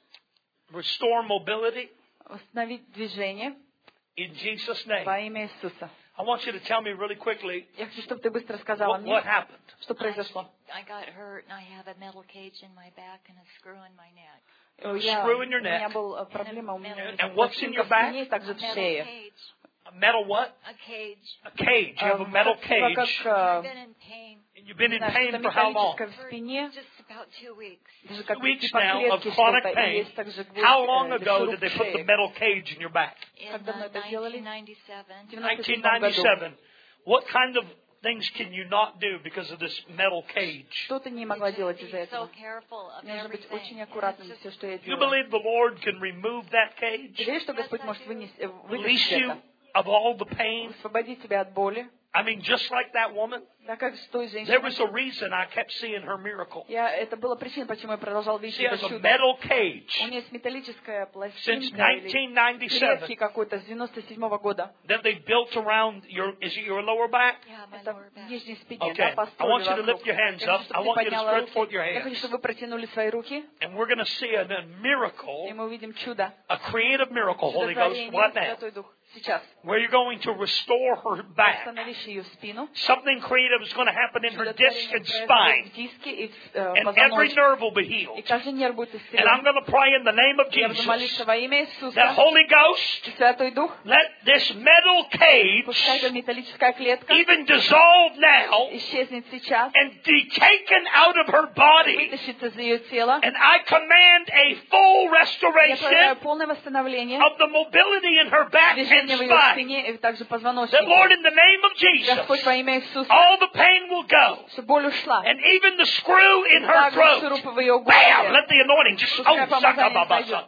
restore mobility восстановить движение in Jesus' name. во имя Иисуса. I want you to tell me really quickly Я хочу, чтобы ты быстро сказала what мне, happened. что произошло. I got hurt and I have a metal cage in my back and a screw in my neck. Screw in your У меня neck. была проблема, у меня And what's in your back? пластинка в спине и также A в metal шее. cage. A metal what? A cage. A cage. You have a metal Как, cage. I've been in pain And you've been in знаешь, pain что-то for how long? металлическое в спине, just about 2 weeks. даже как 2 weeks типа now of клетки chronic что-то, и pain. есть также гвоздь, How long или ago шуруп did they в put the шее. metal cage in your back? In Как давно это делали? 1997. В 97 году. 1997. What kind of things can you not do because of this metal cage? Что ты не могла делать из-за Be so этого? careful of Нужно быть everything. очень аккуратным в все, что я Do you делаю. believe the Lord can remove that Ты cage? веришь, что Господь может Release вытащить you это? of all the pain? Освободить тебя от боли? I mean, just like that woman, Да как с той there женщиной. was a reason I kept seeing her miracle. Это была причина, почему я продолжал видеть She has это a чудо. metal У cage нее есть металлическая since пластинка или клетки 1997 какой-то с 97 года. that they built around is it your lower back? Yeah, my Это lower в back. нижней спине, Okay. да, I want построили you to lift вокруг. your hands Я up. хочу, I чтобы want ты you to подняла stretch руки. forth your Я hands. хочу, чтобы вы протянули свои руки, And we're going to see a miracle, и мы увидим чудо. a creative miracle, Holy Ghost, Чудотворение, right now, Святой Дух. Сейчас. where you're going to restore her back. Остановишь ее спину. Something creative is going to happen in her disc Чудотворение and произойдет spine, в диске и в and every позвоночнике. nerve will be И healed. каждый нерв будет And I'm исцелен. going to pray in the name of Я буду молиться Jesus во имя that Иисуса. Holy Ghost, Святой Дух, let this metal пускай эта cage металлическая клетка even dissolve now исчезнет сейчас, and be taken out of her body. вытащится из ее тела. And I command a full Я проявляю restoration полное восстановление of the mobility in her back and движения в ее spine. спине и также That, Lord, позвоночнике. in the name of Jesus, Господь, во имя Иисуса, all the pain will go. чтобы боль ушла. And even the screw in her Также throat. шуруп в ее Bam! горле. Let the anointing just... Oh, Пускай помазание сойдет.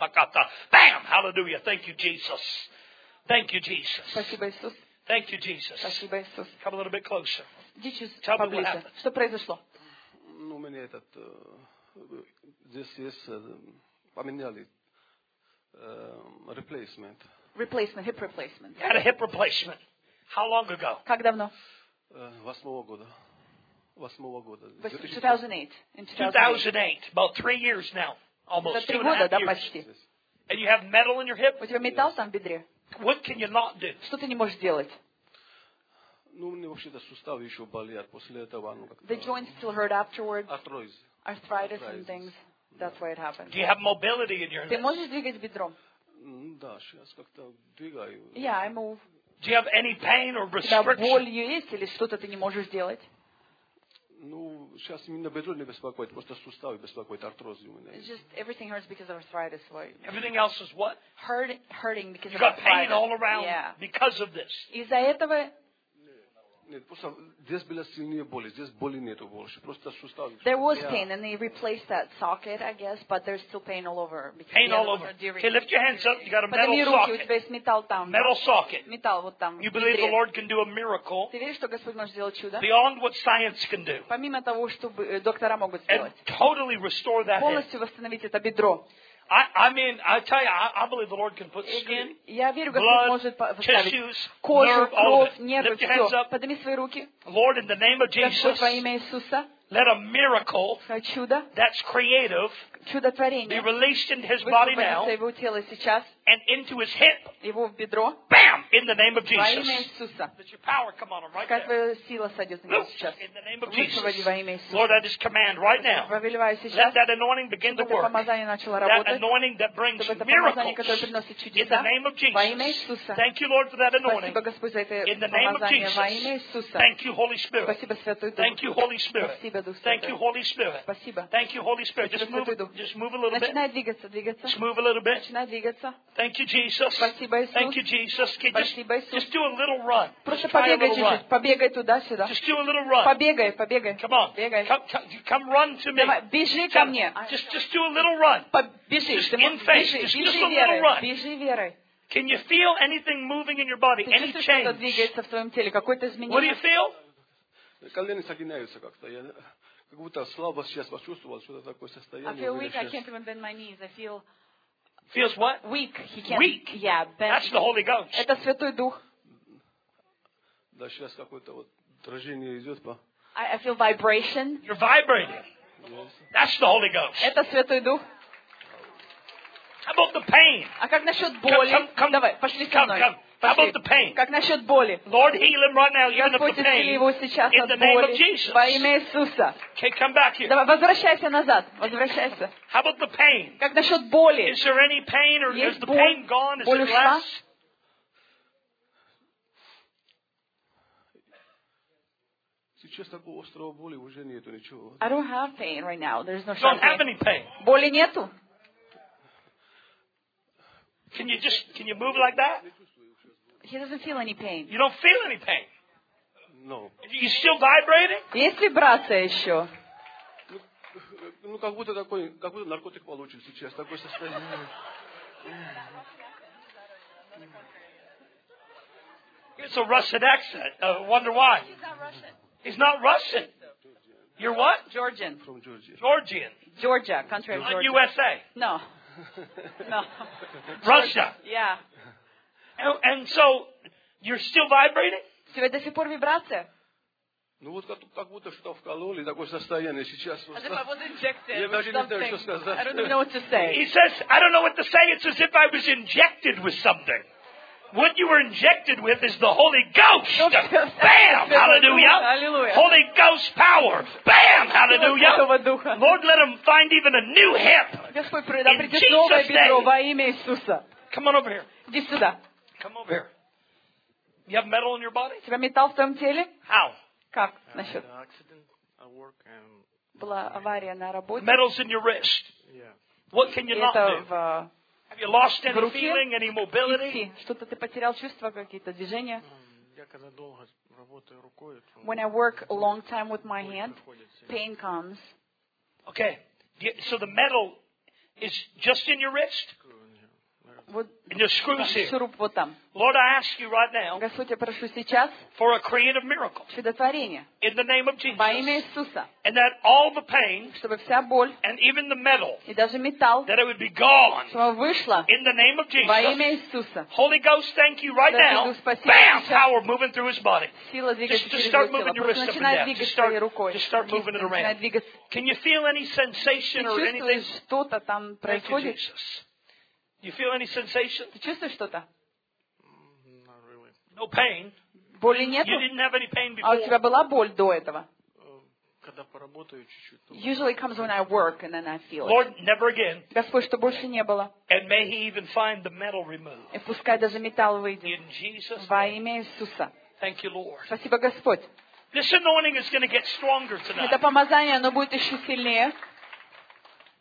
bam! Hallelujah. Thank you, Jesus. Thank you, Jesus. Спасибо, Иисус. Thank you, Jesus. Спасибо, Иисус. Come a little bit closer. Иди чуть Tell me what поближе. happened. Что произошло? Ну, у меня здесь есть, поменяли replacement. Replacement, hip replacement. You had a hip replacement. How long ago? Как давно? 8 года. 8 года. 2008. In 2008. 2008. About 3 years now. Almost Это 3 2.5 года, да, years. почти? And you have metal in your hip? У тебя металл там в бедре. What can you not do? Что ты не можешь делать? Ну, у меня вообще-то суставы еще болят после этого. Ну, как-то The joints still hurt afterwards. артроз. Arthritis and things. That's why it happens. Do you have mobility in your Ты hip? можешь двигать бедром? Да, сейчас как-то двигаю. Yeah, I move. Do you have any pain or У тебя боль restriction? есть или что-то ты не можешь делать? Ну, сейчас именно бедро не беспокоит, просто суставы беспокоит, артроз у меня. It's just everything hurts because of arthritis. Why? Everything else is what? Hurting because You of got pain arthritis. all around Yeah. because of this. Из-за этого Нет, просто здесь были сильнее боли, здесь боли нету больше. Просто сустав. There was pain, and they replaced that socket, I guess, but there's still pain all over. because Pain the all other over. ones are during- Okay, lift your hands up. You got a Подними metal руки, у socket. тебя есть металл там. Metal socket. Металл вот там. You в believe the бедре. Lord can do a miracle Ты веришь, что Господь может сделать чудо? beyond what science can do Помимо того, что доктора могут and сделать. totally restore that hip. Полностью восстановить это бедро. I mean, I tell you, I believe the Lord can put skin, Я верю, Господь blood, может восстановить tissues, кожу, nerve, all of кровь, it. нервы, Lift your hands все. up. Подними свои руки. Lord, in the name of Господь Jesus, во имя Иисуса. let a miracle Чудо, that's creative be чудотворение. released into his body now Высвободится его тело сейчас, and into his hip. его в бедро. Bam! In the name of Во имя Jesus. Иисуса. Let your power come on him right Пускай there. твоя сила сойдет на него Loose сейчас. in the name of Высвободи Jesus. во имя Иисуса. Lord, I just command right now. Повелеваю Let сейчас, that anointing begin to чтобы это work. помазание начало That работать, anointing that brings чтобы это помазание, miracles которое приносит in the чудеса, name of во имя Jesus. Иисуса. Thank you, Lord, for that anointing. Спасибо, Господь, за это In the name of помазание во имя Jesus. Иисуса. Thank you, Holy Spirit. Спасибо, Святой Дух. Thank you, Holy Spirit. Спасибо, Дух Thank you, Святой. Holy Spirit. Спасибо. Thank you, Holy Spirit. Just Спасибо, move, Святой Дух. just move a little bit. Начинай двигаться, двигаться. Just move a little bit. Начинай двигаться. Thank you, Jesus. Спасибо, Иисус. Thank you, Jesus. Okay, Спасибо, Иисус. just do a little run. Просто Just try a побегай little run. чуть-чуть. Побегай туда-сюда. Just do a little run. Побегай, побегай. Come on. Бегай. Come run to me. Давай, бежи ко мне. Just do a little run. Бежи. Just Ты in можешь- faith. Бежи, Just бежи a little верой. run. Бежи верой. Can you feel anything moving in your body? Ты Any чувствуешь, что-то change? двигается в твоем теле? Какое-то What do you изменение? feel? Колени согинаются как-то. Я как будто слабо сейчас почувствовал, что это такое I состояние. feel у меня weak. I сейчас. can't even bend my knees. I feel Feels what? weak. He can't. Weak. Yeah, bend. That's the Holy Ghost. Это Святой Дух. Да, сейчас какое-то вот дрожение идет по... I feel vibration. You're vibrating. That's the Holy Ghost. Это Святой Дух. How about the pain? А как насчет боли? Come. Давай, пошли со Come. мной. How Пошли. about the pain? Как насчет боли? Lord, heal him right now, even of Господь, the исцели pain. его сейчас In от the name of боли. Jesus. Во имя Иисуса. Okay, come back here. Давай, возвращайся назад. Возвращайся. How about the pain? Как насчет боли? Is there any pain, or is Есть the боль? pain gone? Is Боль it ушла? less? Сейчас такого острого боли уже нету ничего. I don't have pain right now. There's no You don't sharp have pain. any pain. Боли нету? Can you move like that? He doesn't feel any pain. You don't feel any pain. No. You still vibrating? Есть вибрация еще? Ну, как будто наркотик получил сейчас, такое состояние. It's a Russian accent. Wonder why? He's not Russian. You're what? Georgian. From Georgia. Georgian. Georgia, country of Not Georgia. USA. No. No. Russia. Yeah. And so, you're still vibrating? У тебя до сих пор вибрация? Ну вот как будто что вкололи, такое состояние сейчас. As if I was injected Я with даже не знаю, something. что сказать. I don't even know what to say. He says, I don't know what to say. It's as if I was injected with something. What you were injected with is the Holy Ghost. Bam! Hallelujah. Hallelujah. Holy Ghost power. Bam! Святого Hallelujah. Духа. Lord, let him find even a new hip. Господь, да In придет новое Jesus' бедро name. во имя Иисуса. Come on over here. Иди сюда. Come over here. You have metal in your body? У тебя металл в твоем теле? How? Как насчет? Accident at work and Была авария на работе. Metal's in your wrist. yeah. What can you not Это do? в Have you lost any руке. feeling, any mobility? кисти. Что-то ты потерял чувства, какие-то движения. Я когда долго работаю рукой, то When I work a long time with my hand, приходит pain comes. Okay. So the metal is just in your wrist? Вот And the screws here. шуруп вот там. Lord, I ask you right now Господь, я прошу сейчас for a creative miracle чудотворение in the name of Jesus. во имя Иисуса, And that all the pain чтобы вся боль and even the metal, и даже металл, that it would be gone чтобы вышло in the name of во Jesus. имя Иисуса. Holy Ghost, thank you right Святой now. Дух, спасибо Bam! сейчас. Power moving through his body. Сила двигается Just через start его moving тело. your wrist Просто up and начинай down. двигать Just start- своей рукой. just start moving it Начинай around. двигаться. Can you feel any Ты sensation or anything? чувствуешь, что-то там Thank you, происходит? Jesus. You feel any sensation? Ты чувствуешь что-то? not really. No pain. Боли You нету? didn't have any pain А у тебя before. была боль до этого? Когда поработаю чуть-чуть, то Usually it comes when I work and then I feel it. Lord, never again. Господь, что больше не было. And may He even find the metal removed. И пускай даже металл выйдет. In Jesus' Во name. имя Иисуса. Thank you, Lord. Спасибо, Господь. This anointing is going to get stronger Это tonight. помазание, оно будет еще сильнее.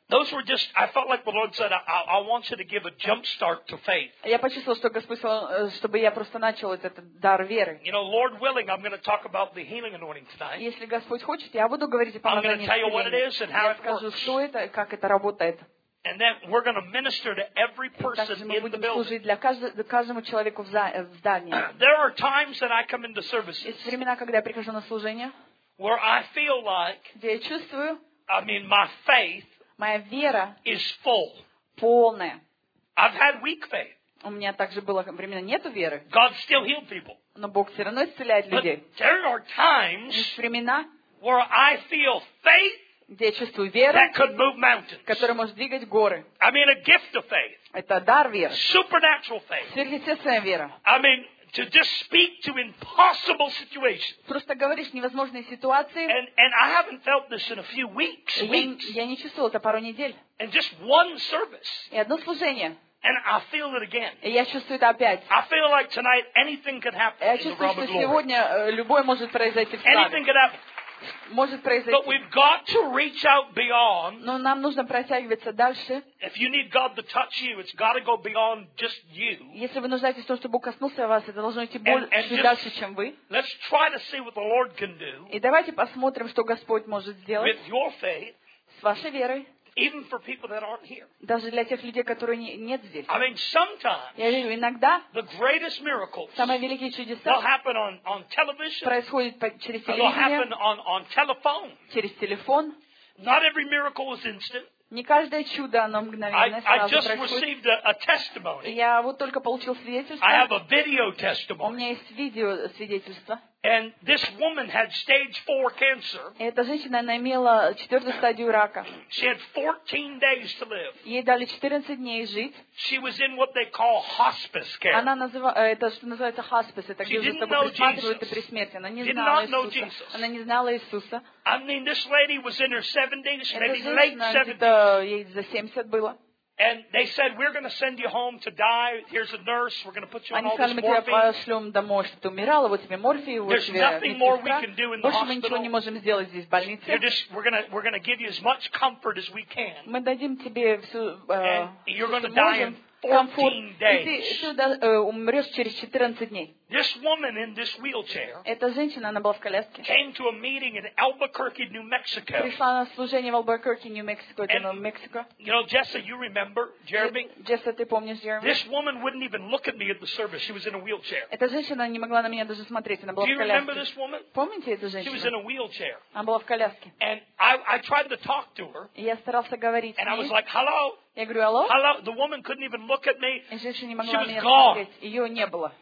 Those were just, I felt like the Lord said, I want you to give a jump start to faith. Я почувствовал, что Господь сказал, чтобы я просто начал этот дар веры. You know, Lord willing, I'm going to talk about the healing anointing tonight. Если Господь хочет, я буду говорить о помазании исцеления. Я скажу, что это, как это работает. And then we're going to minister to every person Также мы in the будем building. служить для каждому человеку в здании. There are times that I come into services Есть времена, когда я прихожу на служение, where I feel like, где я чувствую, my faith моя вера is full. полная. I've had weak faith. У меня также было времена нету веры, God still healed people. но Бог все равно исцеляет But людей. there are times Есть времена, where I feel faith где я чувствую веру, that could move mountains. которая может двигать горы. A gift of faith. Это дар веры, Supernatural faith. сверхъестественная вера. To just speak to impossible situations. Просто говоришь невозможные ситуации. And I haven't felt this in a few weeks. Я не чувствовал это пару недель. And just one service. И одно служение. And I feel it again. И я чувствую это опять. I feel like tonight anything could happen Я in the чувствую, realm что of glory. сегодня любое может произойти в славе. Anything could happen. Может But произойти. we've got to reach out beyond. Но нам нужно протягиваться дальше. If you need God to touch you, it's got to go beyond just you. Если вы нуждаетесь в том, чтобы Бог коснулся вас, это должно идти just- дальше, чем вы. Let's try to see what the Lord can do И давайте посмотрим, что Господь может сделать with your faith, с вашей верой, even for people that aren't here. даже для тех людей, которые нет здесь. Sometimes Я верю, иногда the greatest miracles самые великие they'll чудеса happen on television, происходят через they'll happen телевидение, on telephone. через телефон. Not every miracle is instant. Не каждое чудо, оно мгновенно I сразу just происходит. received a testimony. Я вот только получил I свидетельство. have a video У testimony. меня есть видео свидетельство. And this woman had stage 4 cancer. И эта женщина, она имела 4-ю стадию рака. She had 14 days to live. Ей дали 14 дней жить. She was in what they call hospice care. Это что называется хоспис. Это где за тобой присматривают и при смерти. Она не знала Иисуса. Она не знала Иисуса. This lady was in her 70s, Эта maybe late женщина 70s. где-то ей за 70 было. And they said, we're going to send you home to die. Here's a nurse. We're going to put you on Они all this сказали, мы тебя morphine. пошлем домой, чтобы ты умирала, вот тебе морфий, вот There's тебе nothing more we медсестра. can do in the Больше мы ничего не hospital. можем сделать здесь, в больнице. We're going to give you as much comfort as we can. Мы дадим тебе всю, And you're что going to die in комфорт. 14 И ты умрешь через 14 дней. This woman in this wheelchair Эта женщина, она была в коляске. came to a meeting in Albuquerque, New Mexico. Пришла на служение в Албакерке, Нью-Мексико. Это And- Мексико. Jessa, you remember, Jeremy? Джесса, ты помнишь, Джереми? This woman wouldn't even look at me at the service. She was in a wheelchair. Эта женщина не могла на меня даже смотреть, она была Do в you remember коляске. this woman? Помните эту She was in женщину? a wheelchair. Она была в коляске. And I tried to talk to her, И я старался говорить с and I was ней. like, hello, Я говорю, алло? hello. The woman couldn't even look at me. И женщина не She могла на was меня gone. смотреть. Ее не было.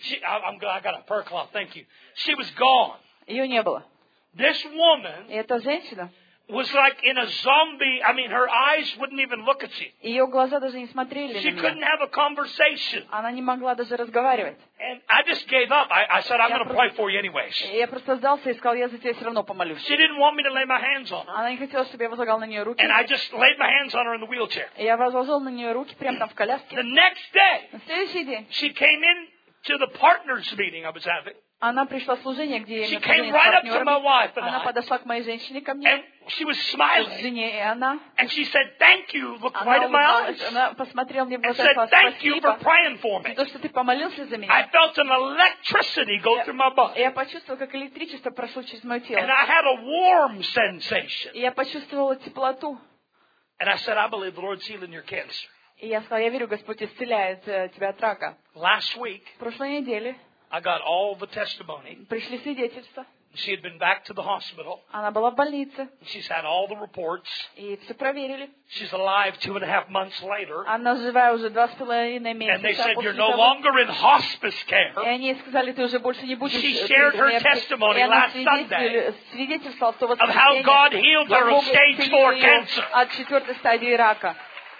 I got a prayer cloth, thank you. She was gone. Ее не было. This woman И эта женщина, was like in a zombie. Her eyes wouldn't even look at you. ее глаза даже не смотрели She на couldn't меня. have a conversation. Она не могла даже разговаривать. And I just gave up. I said, I'm going to pray for you anyways. И я просто сдался и сказал, я за тебя все равно помолюсь. She didn't want me to lay my hands on her. Она не хотела, чтобы я возлагал на нее руки. And I just laid my hands on her in the wheelchair. И я возложил на нее руки прямо там в коляске. The next day, На следующий день she came in to the partners meeting I was having. она пришла в служение, где я She имела came служение right с up to my wife партнерами. and Она I. подошла к моей женщине, ко мне, And she was к smiling. жене, и она And she said, thank you. Looked right она in my улыбалась, eyes. она посмотрела мне в And глаза и said, сказала, thank you for спасибо praying for за me. то, что ты помолился за I меня. felt an electricity go through my body. Я почувствовала, как электричество прошло через мое тело. And I had a warm sensation. И я почувствовала теплоту. And I said, I believe the Lord's healing your cancer. И я сказала, я верю, Господь исцеляет тебя от рака. Last week, В прошлой неделе I got all the testimony. пришли свидетельства. She had been back to the hospital. Она была в больнице. She's had all the reports. И все проверили. She's alive 2.5 months later. Она живая уже 2,5 And they месяца said, после you're no того. longer in hospice И care. они сказали, ты уже больше не будешь She при shared her смерти. testimony И она last Sunday свидетельствовала в то of how God healed her of stage 4 cancer. от 4-й стадии рака.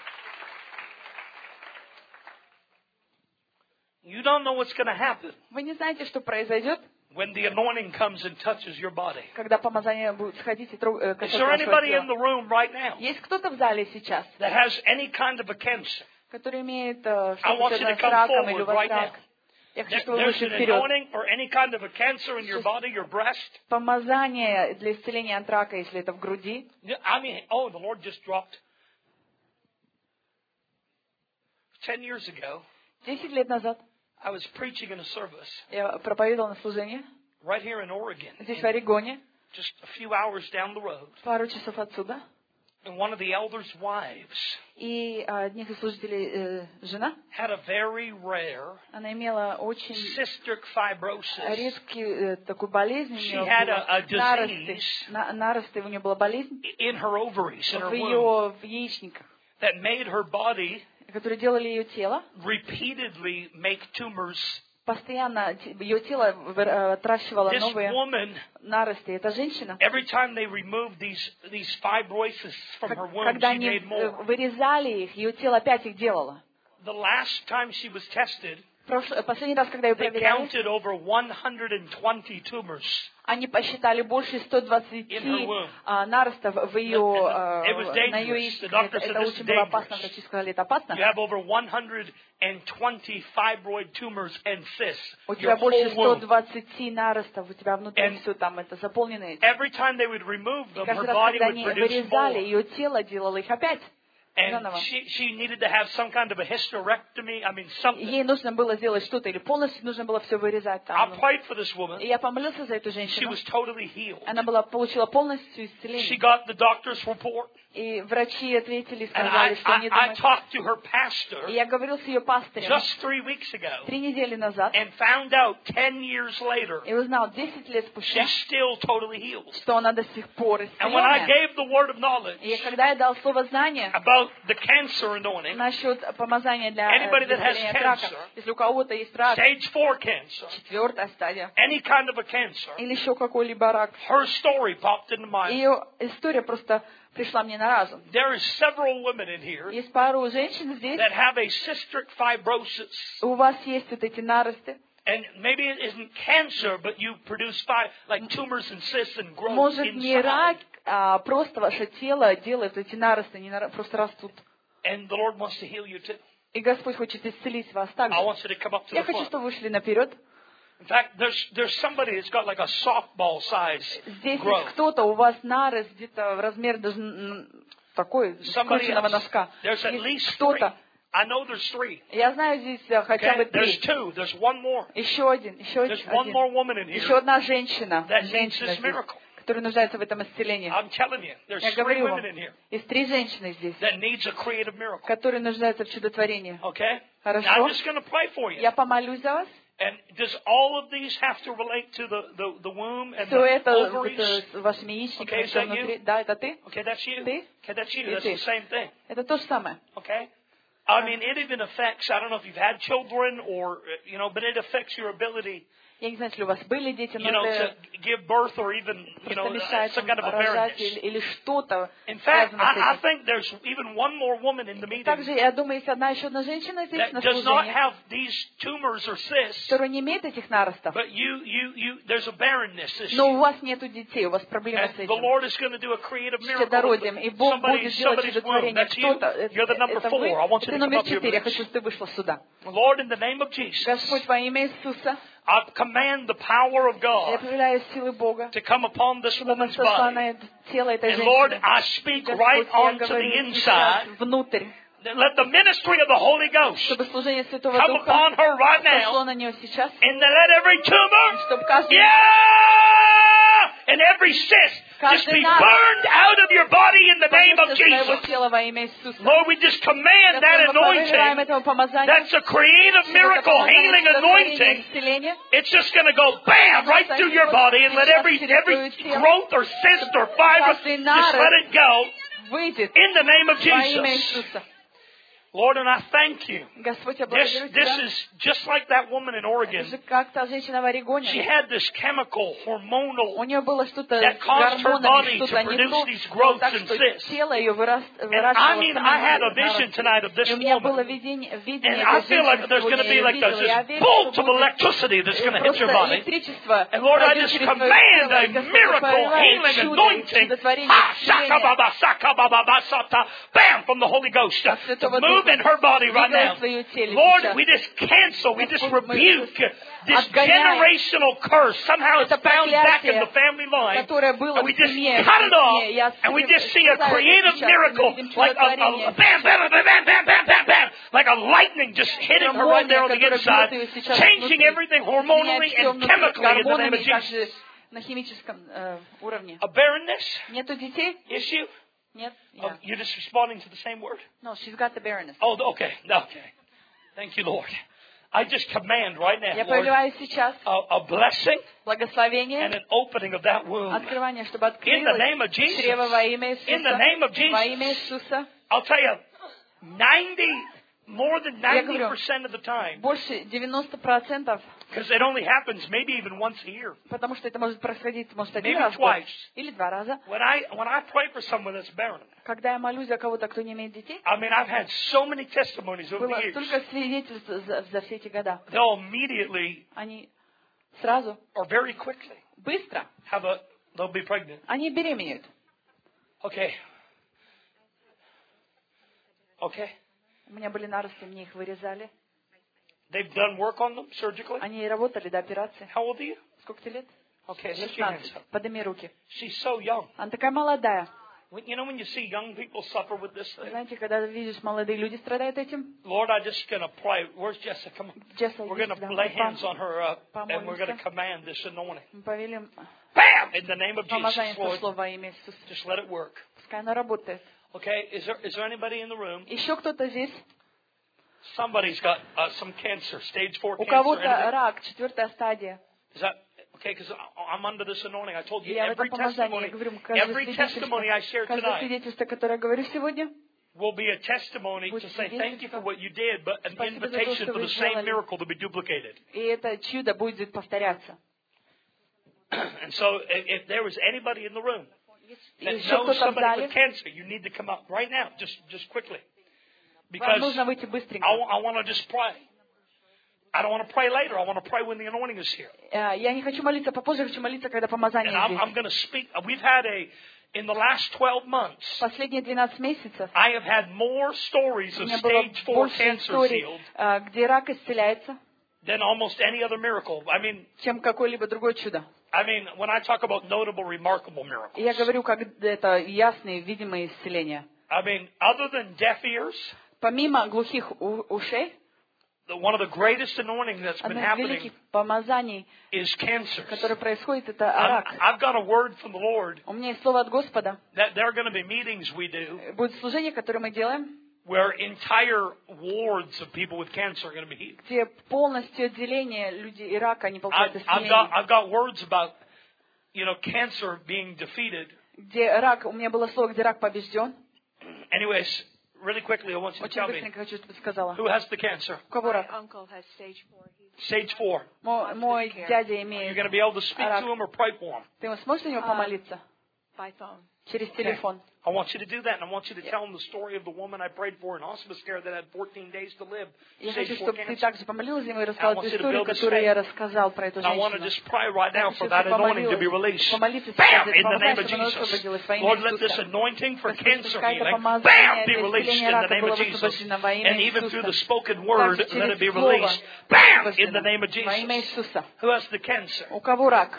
You don't know what's going to happen Вы не знаете, что произойдет, when the anointing comes and touches your body. когда помазание будет сходить и Is коснется there вашего anybody in тела. the room right now Есть кто-то в зале сейчас, that has any kind of a cancer? который имеет I что-то want you to связанное с come раком или у forward вас right now. рак? Я хочу, чтобы вы There's вышли an вперед. anointing or any kind of a cancer in your body, your breast. Помазание для исцеления от рака, если это в груди. The Lord just dropped 10 years ago, 10 лет назад I was preaching in a service я проповедовал на служении right here in Oregon, здесь, в Орегоне, just a few hours down the road. пару часов отсюда. And one of the elders' wives И одних из служителей жена, had a very rare она имела очень cystic fibrosis. редкую такую болезнь, у She нее had было a disease наросты, у нее была болезнь in her ovaries, in her в womb, ее яичниках, that made her body которые делали ее тело, repeatedly make tumors. постоянно ее тело отращивало This новые woman, наросты. Эта женщина, every time they removed these fibroids from her womb, когда she они made more. вырезали их, ее тело опять их делало. The last time she was tested, Последний раз, когда ее they проверяли, counted over 120 tumors. они посчитали больше 120 наростов в ее, на ее яичниках. Это очень было опасно. Врачи сказали, это опасно. You have over 120 fibroid tumors and cysts. У тебя больше 120 наростов, у тебя внутри все там это заполнено. Every time they would remove them, her Каждый раз, body когда would они produce вырезали, more. ее тело делало их опять. And she needed to have some kind of a hysterectomy. I mean, something. Ей нужно было сделать что-то, или полностью нужно было все вырезать I там. prayed for this woman. И я помолился за эту She женщину. was totally healed. Она получила полностью She исцеление. got the doctor's report. И врачи ответили, And сказали, что они I думают. talked to her pastor И я говорил с ее пастырем just 3 weeks ago 3 недели назад, and found out 10 years later и узнал 10 лет спустя, she's still totally healed. что она до сих пор And when I исцеленная. gave the word of knowledge И когда я дал слово знания about the cancer anointing, насчет помазания для Anybody that has исцеления от рака, cancer, если у кого-то есть рак, stage 4 cancer, 4-я стадия, any kind of a cancer, или еще какой-либо рак, her story popped into mind. ее история просто пришла мне на разум. There is several women in here Есть пару женщин здесь, that have a cystic fibrosis. у вас есть вот эти наросты. And maybe it isn't cancer, but you produce like tumors and cysts and growth Может, не рак, inside. а просто ваше тело делает эти наросты, они просто растут. And the Lord wants to heal you too. И Господь хочет исцелить вас I также. want you to come up to Я the хочу, front. чтобы вы шли наперед. In fact, there's somebody that's got like a softball size Здесь growth. есть кто-то, у вас нарост где-то в размер даже такой Somebody скрученного else. носка. There's at Есть least 3. кто-то. I know there's 3. Я знаю, здесь хотя бы Okay? There's 3. 2. There's one more. Еще один. There's one more woman in Еще here одна женщина. that needs Женщина this здесь, miracle. которая нуждается в этом исцелении. I'm telling you, there's Я 3 говорю вам, women in here есть 3 женщины здесь, that needs a creative miracle. которые нуждаются в чудотворении. Okay? Хорошо. Now, I'm just going to pray for you. Я помолюсь за вас. And does all of these have to relate to the womb and Все the это ovaries? с вашими яичниками, Okay, is все that внутри. you? Да, это ты? Okay, that's you. Ты? Okay, that's you. И That's ты. the same thing. Это то же самое. Okay? I mean, it even affects, I don't know if you've had children or, but it affects your ability, Я не знаю, если у вас были дети, но to это give birth or even, просто мешает some вам kind of a рожать barrenness. или что-то In fact, связано с I этим. think there's even one more woman in the meeting Также, я думаю, есть еще одна женщина здесь that на does not служении, have these tumors or cysts, которая не имеет этих наростов, but there's a barrenness но у issue. вас нету детей, у вас проблемы с And the этим. Lord is going to do a creative С miracle. чадородием, и Бог будет делать Somebody's womb. чудотворение. That's you. Кто-то, You're the number это 4. I вы, want you ты to come номер up here. 4, я хочу, чтобы ты вышла сюда. Lord, in the name of Jesus, Господь, во имя Иисуса, I command the power of я God проявляю силы Бога, to come upon this чтобы она woman's сошла body. на тело этой And Lord, женщины. I speak Господь, right я onto the говорю сейчас inside. внутрь, Let the ministry of the Holy Ghost чтобы служение Святого come Духа upon her right сошло now. на нее сейчас, And let every tumor, чтобы каждый and every cyst just Каждый be народ burned out of your body in the name of понесет своего Jesus. тела во имя Иисуса. Lord, we just command that Господь, мы повелеваем anointing. этого помазания, That's a creative miracle healing anointing. исцеление, It's just going to go bam right through your body and let every growth or cyst or fiber just let it go выйдет in the name of во имя Jesus. Иисуса. Lord, and I thank you. Господь, я This благодарю Тебя. is just like that woman in Это Oregon. же как та женщина в Орегоне. She had this chemical, hormonal, У нее было что-то that с caused her body гормонами, to что-то не produce то, these growths так and что cysts. тело ее And I выращивало mean, самые I had a vision наросты. tonight of this И у меня было woman. видение And I этой feel like женщины there's going to сегодня. be Я like видела, я this верю, bolt что of будет electricity that's going to hit your просто body. электричество And Lord, I пройдет just через твое command тело, a и Господь miracle, проявляет healing, чудо, anointing. чудотворение, Ha! исцеление. Sakababa, sakababa, sata. Bam! From the Holy Ghost to Святого move Духа. in her body right now. Двигай в своё теле Lord, сейчас. we just cancel, we just Господь, мы rebuke this отгоняем generational curse. Somehow it's это bound back in проклятие, the family line. которое было And we в just семье, cut it off. я And we just see a сказала creative сейчас, мы miracle. видим Like a чудотворение. bam, bam, bam, bam, bam, bam, bam, bam. like a lightning just hitting her right there on the inside, changing everything hormonally and chemically in the name of Jesus. На химическом уровне. A barrenness Нету детей? issue? Нет. Oh, you're just responding to the same word? No, she's got the barrenness. Oh, okay. Okay. Thank you, Lord. I just command right now, Я Lord, повелеваю сейчас a blessing благословение, and an opening of that womb. открывание, чтобы In the name of открылось Jesus. чрево во имя In the name of Иисуса. Во имя Jesus. Иисуса. I'll tell you, more than 90% of the time, Больше 90%, because it only happens maybe even once a year. потому что это может происходить, может, один Maybe раз в год twice. или два раза. When I pray for someone that's barren, Когда я молюсь за кого-то, кто не имеет детей, I mean, I've had so many testimonies over было the years. столько свидетельств за все эти года. They'll immediately Они сразу, or very quickly быстро, they'll be pregnant. они беременеют. Okay. Okay. У меня были наросты, мне их вырезали. They've done work on them surgically. Они работали до операции. How old are you? Сколько тебе лет? Okay, lift your hands 16. up. Подними руки. She's so young. Она такая молодая. You know when you see young people suffer with this thing? Знаете, когда видишь, молодые люди страдают этим. Lord, I'm just going to pray. Where's Jessica? Come on. We're going to lay hands on her and we're going to command this anointing. Мы повелим Bam! In the name of помазание Jesus, Lord. сошло во имя Иисуса. Just let it work. Пускай оно работает. Okay, is there anybody in the room? Еще кто-то здесь? Somebody's got some cancer, stage 4 У cancer. кого-то рак, 4-я стадия. Is that okay? Because I'm under this anointing. I told you Я в every этом помазании, я testimony, говорю, every testimony I share каждое tonight свидетельство, которое я говорю сегодня, will be a testimony to say thank you for what you did, but an invitation for the same miracle to be duplicated. и это чудо будет повторяться. And so, if there was anybody in the room that Еще knows кто-то в somebody зале, with cancer, you need to come up right now, just quickly, вам because нужно выйти быстренько. I want to just pray. I don't want to pray later. I want to pray when the anointing is here. Я не хочу молиться попозже, хочу молиться, когда помазание And I'm здесь. going to speak. We've had in the last 12 months, Последние 12 месяцев I have had more stories у of меня было stage 4 больше cancer историй, healed где рак исцеляется, than almost any other miracle. чем какое-либо другое чудо. When I talk about notable, remarkable miracles, Я говорю, как это ясные, видимые исцеления. Other than deaf ears, Помимо глухих ушей, one of the greatest anointing that's been одно из happening великих помазаний, is cancer. которое происходит, это рак. I've got a word from the Lord У меня есть слово от Господа. that there are going to be meetings we do Будет служение, которое мы делаем, where entire wards of people with cancer are going to be healed. где полностью отделение людей и рака, они получают исцеление. I've got words about, cancer being defeated. Где рак, у меня было слово, где рак побежден. Anyways, really quickly, I want you to Очень tell me, быстренько хочу, чтобы ты сказала. who has the cancer? У кого рак? Stage 4. Мой дядя You're имеет going to be able to speak рак. to him or pray for him. Ты сможешь за него помолиться? Через телефон. I want you to do that, and I want you to tell him the story of the woman I prayed for in hospice care that had 14 days to live. Я хочу, Stage 4 чтобы ты cancer. также помолилась за него и рассказала I want эту you to историю, build this которую faith. я рассказал про эту And I want to женщину. just pray right now for Хочу, that чтобы anointing to be помолилась. released. Помолиться сейчас Bam! за In это the name помазание, of чтобы оно Jesus. освободилось во имя Lord, let this Иисуса. anointing for Господи, cancer пускай это healing, помазание bam, be для released исцеления in the рака name было of Jesus. высвобождено во имя And even through the Иисуса. spoken word, Также let it be через слово released, bam, in the высвобождено name of во имя Jesus. Иисуса. Who has the cancer? У кого рак?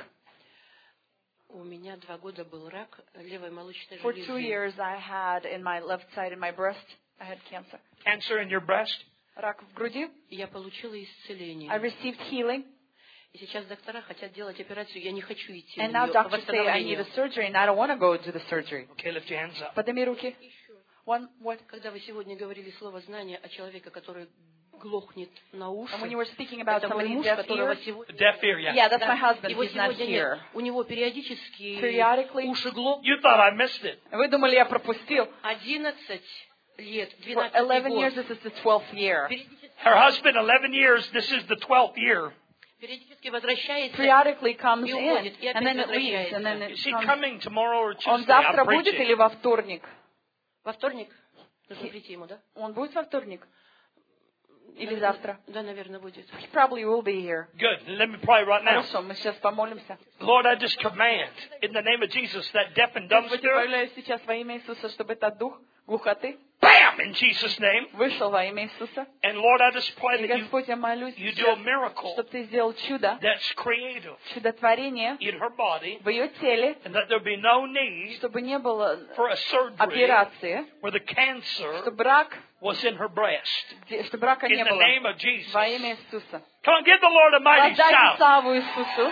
У меня 2 года был рак левой молочной For 2 железы. years I had in my left side, in my breast, I had cancer. Cancer in your breast? Рак в груди. Я получила исцеление. I received healing. И сейчас доктора хотят делать операцию, я не хочу идти And на now нее по doctors say I need a surgery and I don't want to go to the surgery. Okay, lift your hands up. Подними руки. What? Когда вы сегодня говорили слово знания о человеке, который глохнет на уши, And when you were speaking about это мой somebody муж, deaf которого ear. сегодня... Deaf ear, yeah. Yeah, that's my husband. Его He's not сегодня here. нет. У него периодически Periodically. уши глохнут. You thought I missed it. Вы думали, я пропустил? 11 лет, For 12 11 год. years, this is the 12th year. Her husband, 11 years, this is the 12th year. Периодически возвращается. Periodically comes И in, уходит, и and then it опять leaves, and then it Is she comes. coming tomorrow or Он Tuesday? завтра I'm будет или preaching. во вторник? Во вторник нужно прийти ему, да? Он будет во вторник? Или завтра? Да, наверное, будет. He probably will be here. Good. Let me pray right now. Хорошо, мы сейчас помолимся. Lord, I just command in the name of Jesus that deaf and dumb Господи, spirit, повеляю сейчас во имя Иисуса, чтобы этот дух глухоты. Bam! In Jesus' name. Вышел во имя Иисуса. And Lord, I just pray И, that Господь, я молюсь, you do a miracle чтобы Ты сделал чудо, that's creative чудотворение in her body, в ее теле, and that there be no need чтобы не было for a surgery операции, where the cancer чтобы рак, was in her breast. чтобы рака In не the было. name of Jesus. Во имя Иисуса. Come on, give the Lord a mighty Отдайте shout. славу Иисусу.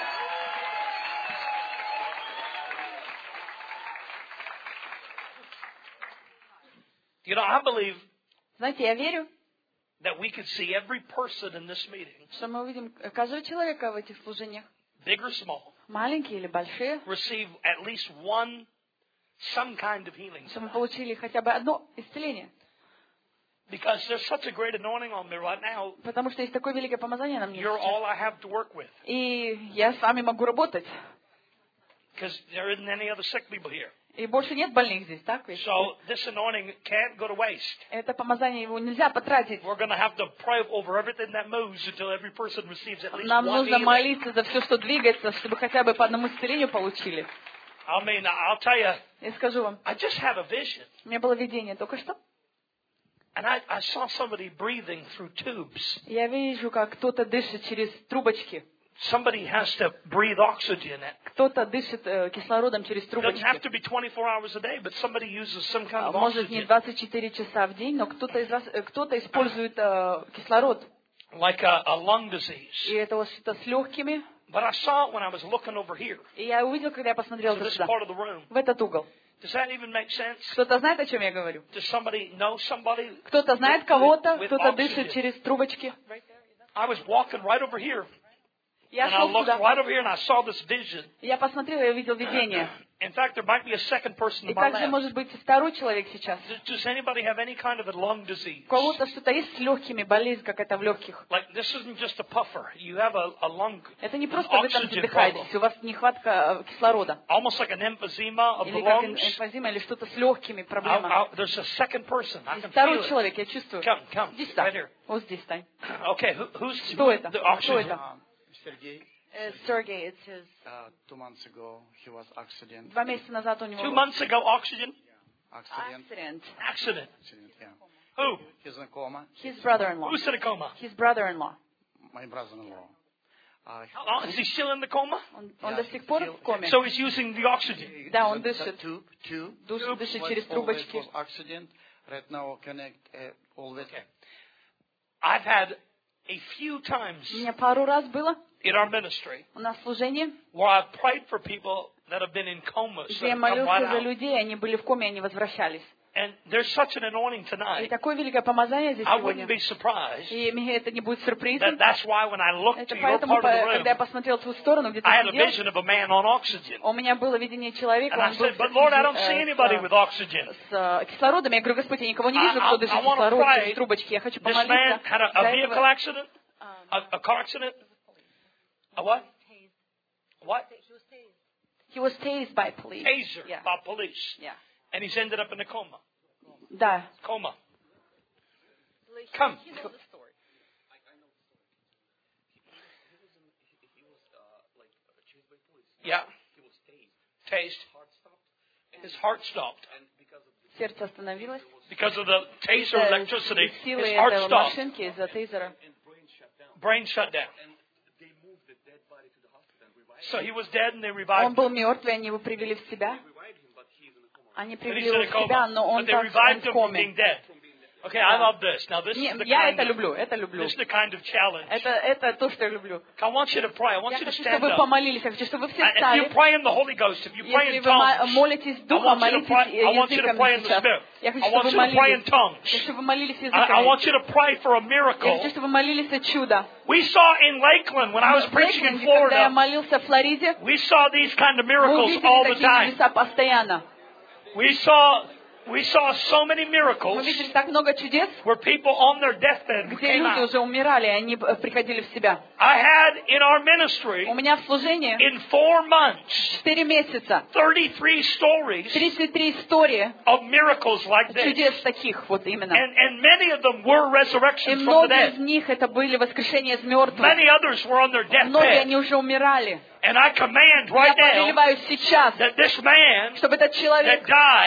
You know, I believe Знаете, я верю, that we could see every person in this meeting, что мы увидим каждого человека в этих служениях, big or small, маленькие или большие, receive at least some kind of healing. что мы получили хотя бы одно исцеление. Because there's such a great anointing on me right now. Потому что есть такое великое помазание на мне You're сейчас. all I have to work with. И я с вами могу работать. Because there isn't any other sick people here. И больше нет больных здесь, так ведь? So this anointing can't go to waste. Это помазание, его нельзя потратить. We're going to have to pray over everything that moves until every person receives at least Нам one нужно healing. молиться за все, что двигается, чтобы хотя бы по одному исцелению получили. I mean, I'll tell you, Я скажу вам, I just had a vision. у меня было видение только что. And I saw somebody breathing through tubes. Я вижу, как кто-то дышит через трубочки. Somebody has to breathe oxygen. Кто-то дышит кислородом через It doesn't have to трубочки. be 24 hours a day, but somebody uses some kind of Может, не oxygen. 24 часа в день, но кто-то использует кислород. Like a lung disease. И это вот что-то с легкими. But I saw it when I was looking over here, И я увидел, когда я посмотрел to this сюда, part of the room. в этот угол. Does that even make sense? Кто-то знает, о чем я говорю? Does somebody know somebody? Кто-то знает кого-то, with кто-то oxygen? дышит через трубочки. I was walking right over here, Я and I шел looked сюда, right over here, and I saw this vision. я посмотрел, я увидел видение. In fact, there might be a second person И to my также left. может быть и второй человек сейчас. Does anybody have any kind of a lung disease? У кого-то что-то есть с легкими, болезнь какая-то в легких. Like this isn't just a puffer. You have a lung, Это не an просто вы там oxygen problem. задыхаетесь, у вас нехватка кислорода. Almost like an emphysema of the Или как lungs. эмфизема, или что-то с легкими проблема. There's a second person. I И can feel второй it. человек, я чувствую. Come, Здесь right стань. here. Вот здесь стань. Okay, who's Кто это? the Кто oxygen? это? Сергей, Сергей, it's his. 2 months ago, he was accident. 2 месяца назад у 2 него months ago, oxygen Accident. accident. Yeah. Who? He's in coma. His brother-in-law. Who's in a coma? His brother-in-law. My brother-in-law. How long is he still in the coma? Он до сих пор в коме. So he's using the oxygen. Да, он The дышит. tube. Дышит Was через always трубочки. was accident. Right now, connect always. I've had a few times У меня пару раз было in our ministry у нас служение, where I've prayed for people that have been in comas где that я have come right молился за out. людей, они были в коме, они возвращались. And there's such an anointing И tonight. такое великое помазание здесь I wouldn't сегодня. be surprised И мне это не будет сюрпризом. that that's why when I looked Это to your поэтому, part of the когда я room, посмотрел в ту сторону, где ты I had a сидел, vision of a man on oxygen. у меня было видение человека, And I он был said, but Lord, I don't see anybody with oxygen. с кислородом. Я говорю, Господь, я никого не вижу, кто дышит I wanna кислород pray. через трубочки. Я хочу This man помолиться had a за vehicle этого. accident? A car accident? A what? What? He was tased by police. Taser Yeah. by police. Yeah. And he's ended up in a coma. Да. Coma. Come. Yeah. Tased. His heart stopped. Сердце остановилось. Because of the taser Из-за electricity, силы his heart этой stopped. машинки, из-за тейзера. Brain shut down. So he was dead and they Он revived был him. мертвый, они его привели в себя. Они But привели he's его in a в себя, coma. но он But they там revived в him from коме. being dead. Okay, I love this. Now this is the Я kind это of, люблю, это люблю. this is the kind of challenge. Это то, что я люблю. I want you to pray. I want Я you to хочу, stand чтобы вы up. помолились, я хочу, чтобы вы все And if встали. you pray in the Holy Ghost, if you pray Если in вы tongues, молитесь I Духом, want you to молитесь pray. I want you to pray языками in the сейчас. Spirit. Я хочу, I чтобы want вы you to pray in молились. tongues. Я хочу, чтобы вы молились I языками. want you to pray for a Я miracle. хочу, чтобы вы молились о чудо. We saw in Lakeland when I was В preaching in Лейкленде, когда я Florida, молился в Флориде, we saw these kind of мы miracles увидели all the такие time. чудеса постоянно. We saw so many Мы miracles видели так много чудес, where people on their deathbed где came люди out. уже умирали, и они приходили в себя. I had in our ministry У меня в служении in 4 months 4 месяца, 33 stories 33 истории of miracles like this. чудес таких вот именно. And many of them were И resurrections from the много из dead. них это были воскрешения из мертвых. Many others were on their Многие deathbed. они уже умирали. And I command Я right now повелеваю сейчас, that this man чтобы этот человек, that died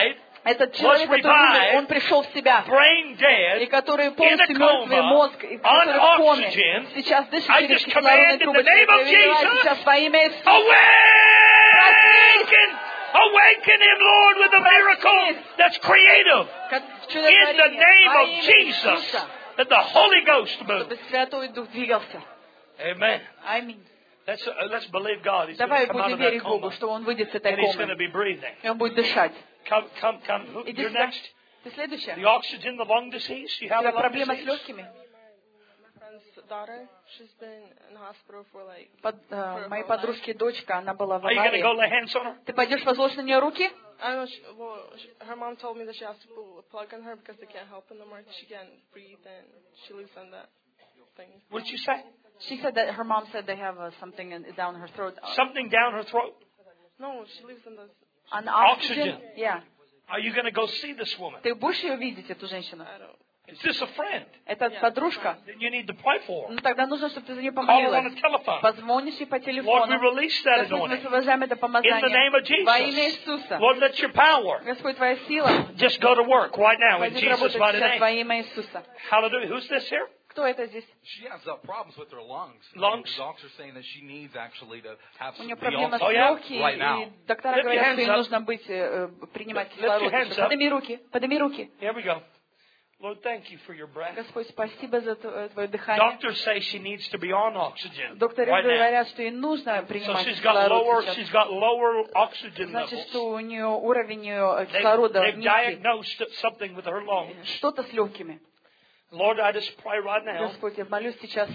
Этот человек, который умер, он пришел в себя, brain dead, и который in a полностью мертвый coma, мозг, и который on в коме, oxygen, сейчас дышит I через just кислородной command in the трубочкой. name of Повелеваю Jesus, сейчас во имя Иисуса. Awaken! Awaken him, Lord, with a miracle that's creative. In the name of Jesus, that the Holy Ghost moves. Чтобы Святой Дух двигался. Amen. Аминь. Let's believe God. He's Давай going to come out будем of that верить Богу, coma. что Он выйдет с этой And he's going to комы. be breathing. И Он будет дышать. Come. Иди You're сюда. next. Ты следующая? The oxygen, the lung disease. You У have a тебя lung проблема с disease? легкими? Daughter, she's been in hospital for like Моей подружки дочка, она была в Are you going to go аварии. lay hands on her? Ты пойдешь возложишь на нее руки? I know her mom told me that she has to put a plug on her because they can't help her no more. She can't breathe and she lives on that thing. What did you say? She said that her mom said they have something down her throat. Something down her throat? No, she lives on the On oxygen? Yeah. Are you going to go see this woman? Ты будешь ее видеть, эту женщину? I don't. Is this a friend? Это подружка? Then you need to pray for her. Ну тогда нужно, чтобы ты за нее Call her on помолилась. the telephone. Позвонишь ей по Lord, we телефону. release that Господь, мы anointing. освобождаем это In the name of помазание. Во имя Jesus. Иисуса. Lord, let your power Господь, Твоя сила just go to work right now in пойдет Jesus' работать mighty сейчас name. во имя Иисуса. Hallelujah. Who's this here? Кто это здесь? She has problems with her lungs. Lungs? The doctor's saying that she needs actually to have У нее be проблема on с Oh, yeah? легкими, right now. и доктора Lift your говорят, что hands ей up. нужно быть, принимать Lift your кислород. hands up. Подними руки, подними руки. Here we go. Lord, thank you for your breath. Господь, спасибо за Твое дыхание. Doctors say she needs to be on oxygen Докторы right now. говорят, что ей нужно So принимать she's got кислород lower сейчас. oxygen Значит, levels. что у нее уровень ее кислорода They've низкий. diagnosed something with her lungs. Что-то с легкими. Lord, I just pray right now. Господь, я молюсь сейчас.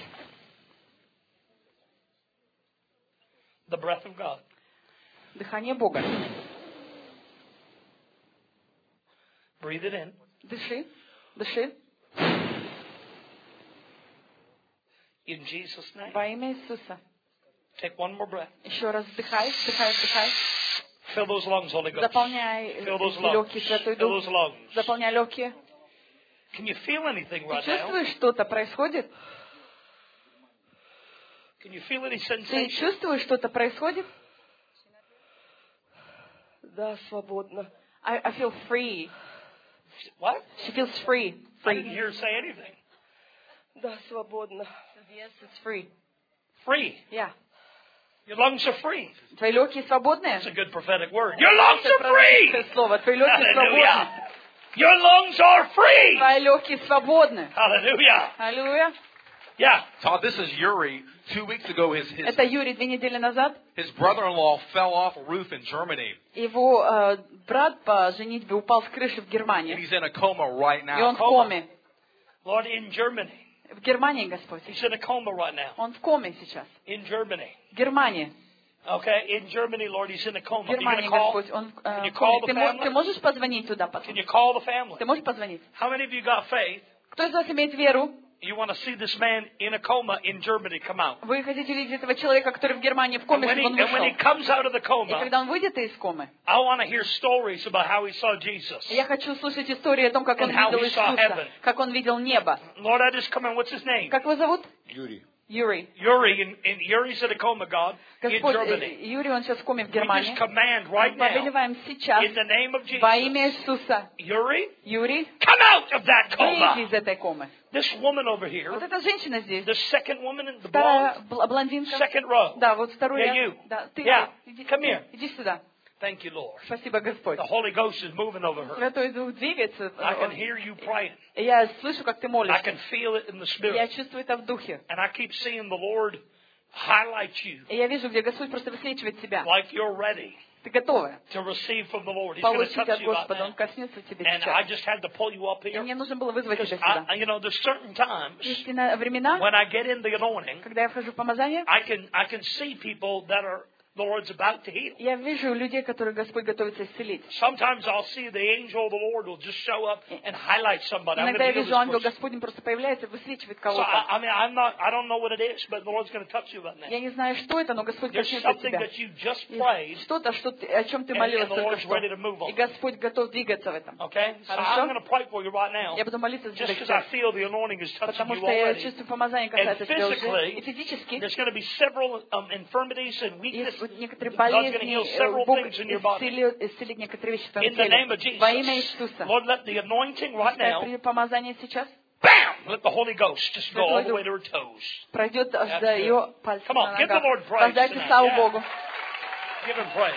The breath of God. Дыхание Бога. Breathe it in. Дыши, дыши. In Jesus' name. Во имя Иисуса. Take one more breath. Еще раз вдыхай, вдыхай, вдыхай. Fill those lungs, Holy Ghost. Заполняй Fill those эти lungs. легкие, Святой Fill Дух. those lungs. Заполняй легкие. Can you feel anything Ты right now? чувствуешь, что-то происходит? Can you feel any Ты sensation? чувствуешь, что-то происходит? Да, свободно. I feel free. What? She feels free. I didn't Free. hear her say anything. Да, свободно. Yes, it's free. Free. Yeah. Your lungs are free. Твои легкие свободные? That's a good prophetic word. Your lungs are free. Слово. Твои легкие свободны. Hallelujah. Your lungs are free. Твои легкие свободны. Hallelujah. Аллилуйя. Yeah. Todd, this is Yuri. 2 weeks ago, Это Юрий 2 недели назад. his brother-in-law fell off a roof in Germany, Его брат по женитьбе упал с крыши в and Германии. he's in a coma right И now. он в коме. Lord, in Germany. В Германии, Господь. He's in a coma right now. Он в коме сейчас. In Germany. В Германии. Okay, in Germany, Lord, he's in a В coma. Are you going Германии, to call? Господь. Он в Can you call коме. the family? Ты можешь позвонить туда потом? Can you call the family? Ты можешь позвонить? How many of you got faith? Кто из вас имеет веру? You want to see this man in a coma in Germany come out. Вы хотите видеть этого человека, который в Германии в And коме, when чтобы он he вышел? comes out of the И coma, когда он выйдет из комы, I want to hear stories about how he saw Jesus. я хочу слушать истории о том, как он And how видел he saw Иисуса, heaven. как он видел небо. Lord, I just come in. What's his name? Как его зовут? Юрий. Юрий. Yuri. And Yuri's in a coma, God, in Господь, Germany. Юрий, он сейчас в коме в We Германии. just command Мы right now, повелеваем сейчас in the name of во имя Jesus, Иисуса. Yuri, Юрий, come out of that выйди coma. из этой комы. This woman over here, Вот эта женщина здесь, the second woman in the вторая blonde, блондинка. second row. Да, вот второй Yeah, ряд. you. Да, ты, Yeah. иди, Come here. иди сюда. Thank you, Lord. Спасибо, Господь. The Holy Ghost is moving over her. Святой Дух двигается. I can hear you praying. Я слышу, как ты I молишься. can feel it in the Я spirit. чувствую это в духе. And I keep seeing the Lord highlight you И я вижу, где Господь просто высвечивает тебя. like you're ready Ты готова to receive from the Lord. He's going to получить touch от you right Господа. Он now. коснется тебя And I сейчас. just had to pull you up И here. мне нужно было вызвать Because тебя сюда. there's certain times Есть времена, when I get in the anointing, когда я вхожу в помазание, I can see people that are the Lord's about to heal. я вижу людей, которых Господь готовится исцелить. Sometimes I'll see the angel of the Lord will just show up and highlight somebody. I'm Иногда я going to heal вижу, ангел this person. Господень просто появляется и высвечивает So кого-то. I don't know what it is, but the Lord's going to touch you right now. Я не знаю, что это, но Господь There's коснется something тебя. that you just Есть prayed, что-то, о чем ты молилась and the только Lord's что. ready to move on. И Господь готов двигаться в этом. okay? So Хорошо? I'm going to pray for you right now, Я буду молиться за just тебя because I сейчас. feel the anointing is touching Потому you что я already. чувствую, помазание And касается тебя уже. physically, И физически there's going to be several infirmities and есть weaknesses некоторые болезни, Бог исцелит некоторые вещи в твоем теле. Во имя Иисуса. Пускай помазание сейчас. Bam! Let the Holy Ghost just go all the way to her toes. Пройдет до ее пальцев на ногах. Воздайте славу Богу. Give him praise.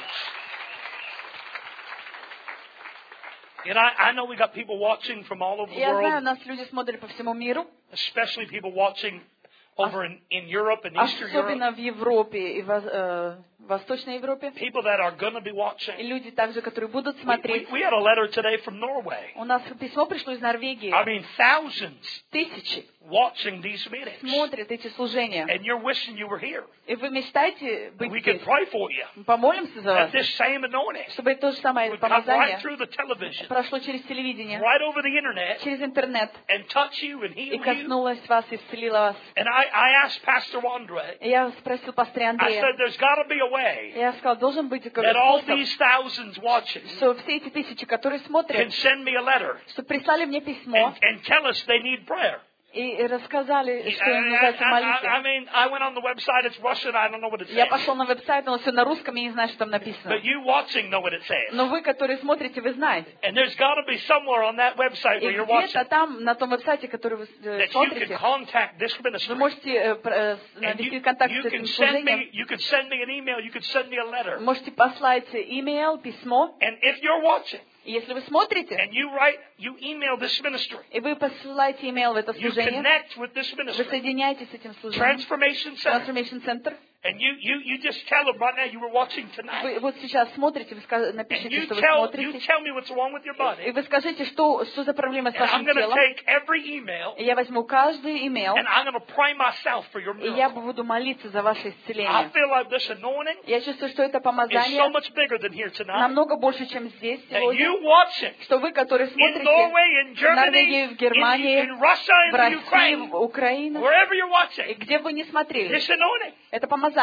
And I know we got people watching from all over the Я знаю, world. нас люди смотрят по всему миру. Especially people watching over in Europe and Eastern Europe. Особенно в Европе и в Восточной Европе. People that are going to be watching. И люди также, которые будут смотреть. We had a letter today from Norway. У нас письмо пришло из Норвегии. I mean, thousands. Тысячи watching these meetings. Смотрят эти служения. And you're wishing you were here. И вы мечтаете быть we здесь. Can pray for you. Мы помолимся за вас. That this same anointing чтобы то же самое помазание right прошло через телевидение, right over the internet, через интернет, and touch you and heal и коснулось вас, исцелило вас. And I asked Pastor Andre, я спросил пастора Андрея, I said, there's got to be a way я сказал, должен быть that all these thousands watching что все эти тысячи, которые смотрят, can send me a letter чтобы прислали мне письмо and tell us they need prayer. И рассказали, что им нуждается молитва. I mean, I went on the website, it's Russian, I don't know what it says. Я пошел на веб-сайт, но все на русском, я не знаю, что там написано. But you watching know what it says. Но вы, которые смотрите, вы знаете. And there's got to be somewhere on that website where you're watching. И где-то там, на том веб-сайте, который вы смотрите, вы можете навести контакт с этим служением. You can send me an email, you can send me a letter. Можете послать имейл, письмо. And if you're watching, если вы смотрите, and you email this ministry, и вы посылаете имейл в это служение, вы соединяетесь с этим служением, Transformation Center, and you just tell them right now you were watching tonight. Вы вот сейчас смотрите, вы напишите, что вы смотрите, you tell me what's wrong with your body. И вы скажите, что за проблема с вашим телом. И я возьму каждый имейл, and I'm going to pray myself for your miracle. И я буду молиться за ваше исцеление. I feel like this anointing я чувствую, что это помазание is so much bigger than here tonight. намного больше, чем здесь сегодня. Watching, что вы, которые смотрите in в Норвегии, в Германии, in Russia, в России, в Украине, watching, и где бы вы ни смотрели, это помазание,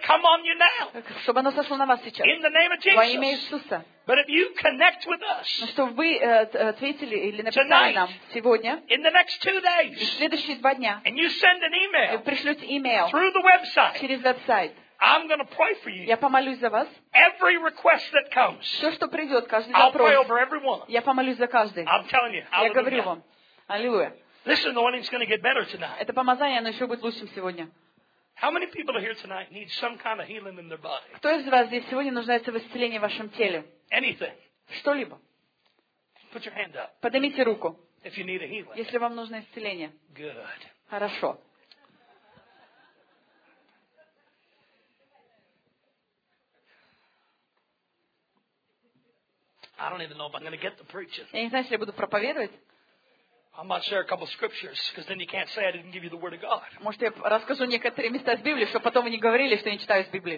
чтобы оно сошло на вас сейчас. Во имя Иисуса. But if you connect with us, но чтобы вы ответили или написали нам сегодня, in the next 2 days, в следующие 2 дня, and you send an email, и пришлете имейл through the website, через веб-сайт, I'm going to pray for you. Я помолюсь за вас. Every request that comes, все, что придет, каждый I'll запрос, pray over everyone. Я помолюсь за каждый. I'm telling you, я говорю вам. Аллилуйя. This anointing is going to get better tonight. Это помазание, оно еще будет лучшим сегодня. How many people are here tonight need some kind of healing in their body? Кто из вас здесь сегодня нуждается в исцелении в вашем теле? Anything. Что-либо. Put your hand up. Поднимите руку. If you need a healing. Если вам нужно исцеление. Good. Хорошо. I don't even know if I'm going to get the preaching. Я не знаю, если я буду проповедовать. I might share a couple of scriptures, because then you can't say I didn't give you the word of God. Может, я расскажу некоторые места из Библии, чтобы потом вы не говорили, что я не читаю из Библии.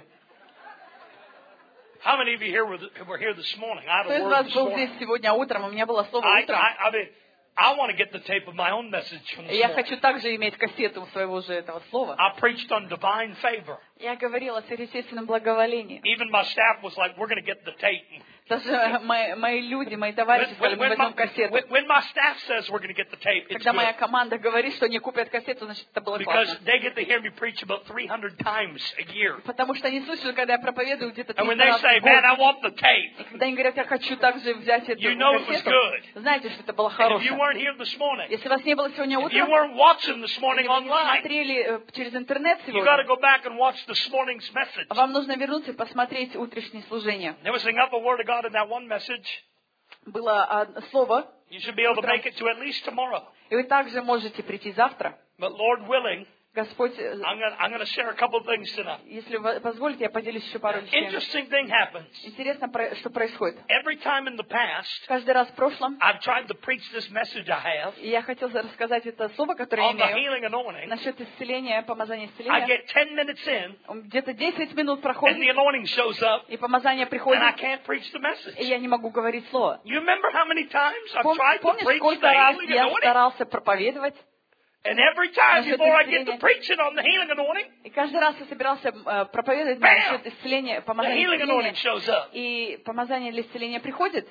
How many of you here were here this morning? I had a word this morning. Кто из вас был здесь сегодня утром? У меня было слово утром. I want to get the tape of my own message from this Я хочу также иметь кассету своего же этого слова. I preached on divine favor. Я говорила о сверхъестественном благоволении. Even my staff was like, we're going to get the tape. Даже мои люди, мои товарищи сказали, мы возьмем кассету. When my staff says we're going to get the tape, Когда моя команда говорит, что они купят кассету, значит, это было классно. Because they get to hear me preach about 300 times a year. Потому что они слышат, когда я проповедую где-то 300 раз в год. And when they say, man, I want the tape, и когда они говорят, я хочу также взять эту кассету, знаете, что это было хорошее. If you weren't here this morning, если вас не было сегодня утром, if you weren't watching this morning если вы online, смотрели через интернет сегодня, you got to go back and watch this morning's message. Вам нужно вернуться и посмотреть утреннее служение. There was enough of the word of God in that one message. Было слово. You should be able to make it to at least tomorrow. И вы также можете прийти завтра. But Lord willing, Господь, I'm going to share a couple of things tonight. Если вы позволите, я поделюсь еще пару вещей. Interesting thing happens. Интересно, что происходит. Every time in the past, каждый раз в прошлом, I've tried to preach this message I have. Я хотел рассказать это слово, которое я имею, насчет исцеления, помазания исцеления. I get 10 minutes in, где-то 10 минут проходит, and the anointing shows up, и помазание приходит, and I can't preach the message. И я не могу говорить слово. You remember how many times I've tried to preach сколько раз я старался проповедовать? And every time before I get to preaching on the healing anointing, и каждый раз я собирался проповедовать насчет исцеления, помазания исцеления, и помазание для исцеления приходит.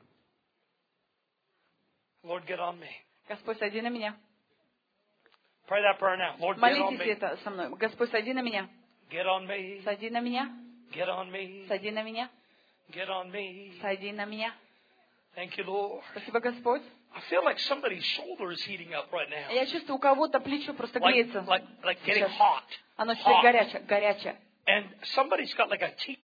Lord, get on me. Господь, сойди на меня. Pray that prayer now. Lord, get on me. Молитесь это со мной. Господь, сойди на меня. Get on me. Сойди на меня. Get on me. Сойди на меня. Get on me. Сойди на меня. Thank you, Lord. Спасибо, Господь. I feel like somebody's shoulder is heating up right now. Я чувствую, у кого-то плечо просто Like греется. getting hot. Оно чуть горячее, горячее. And somebody's got like a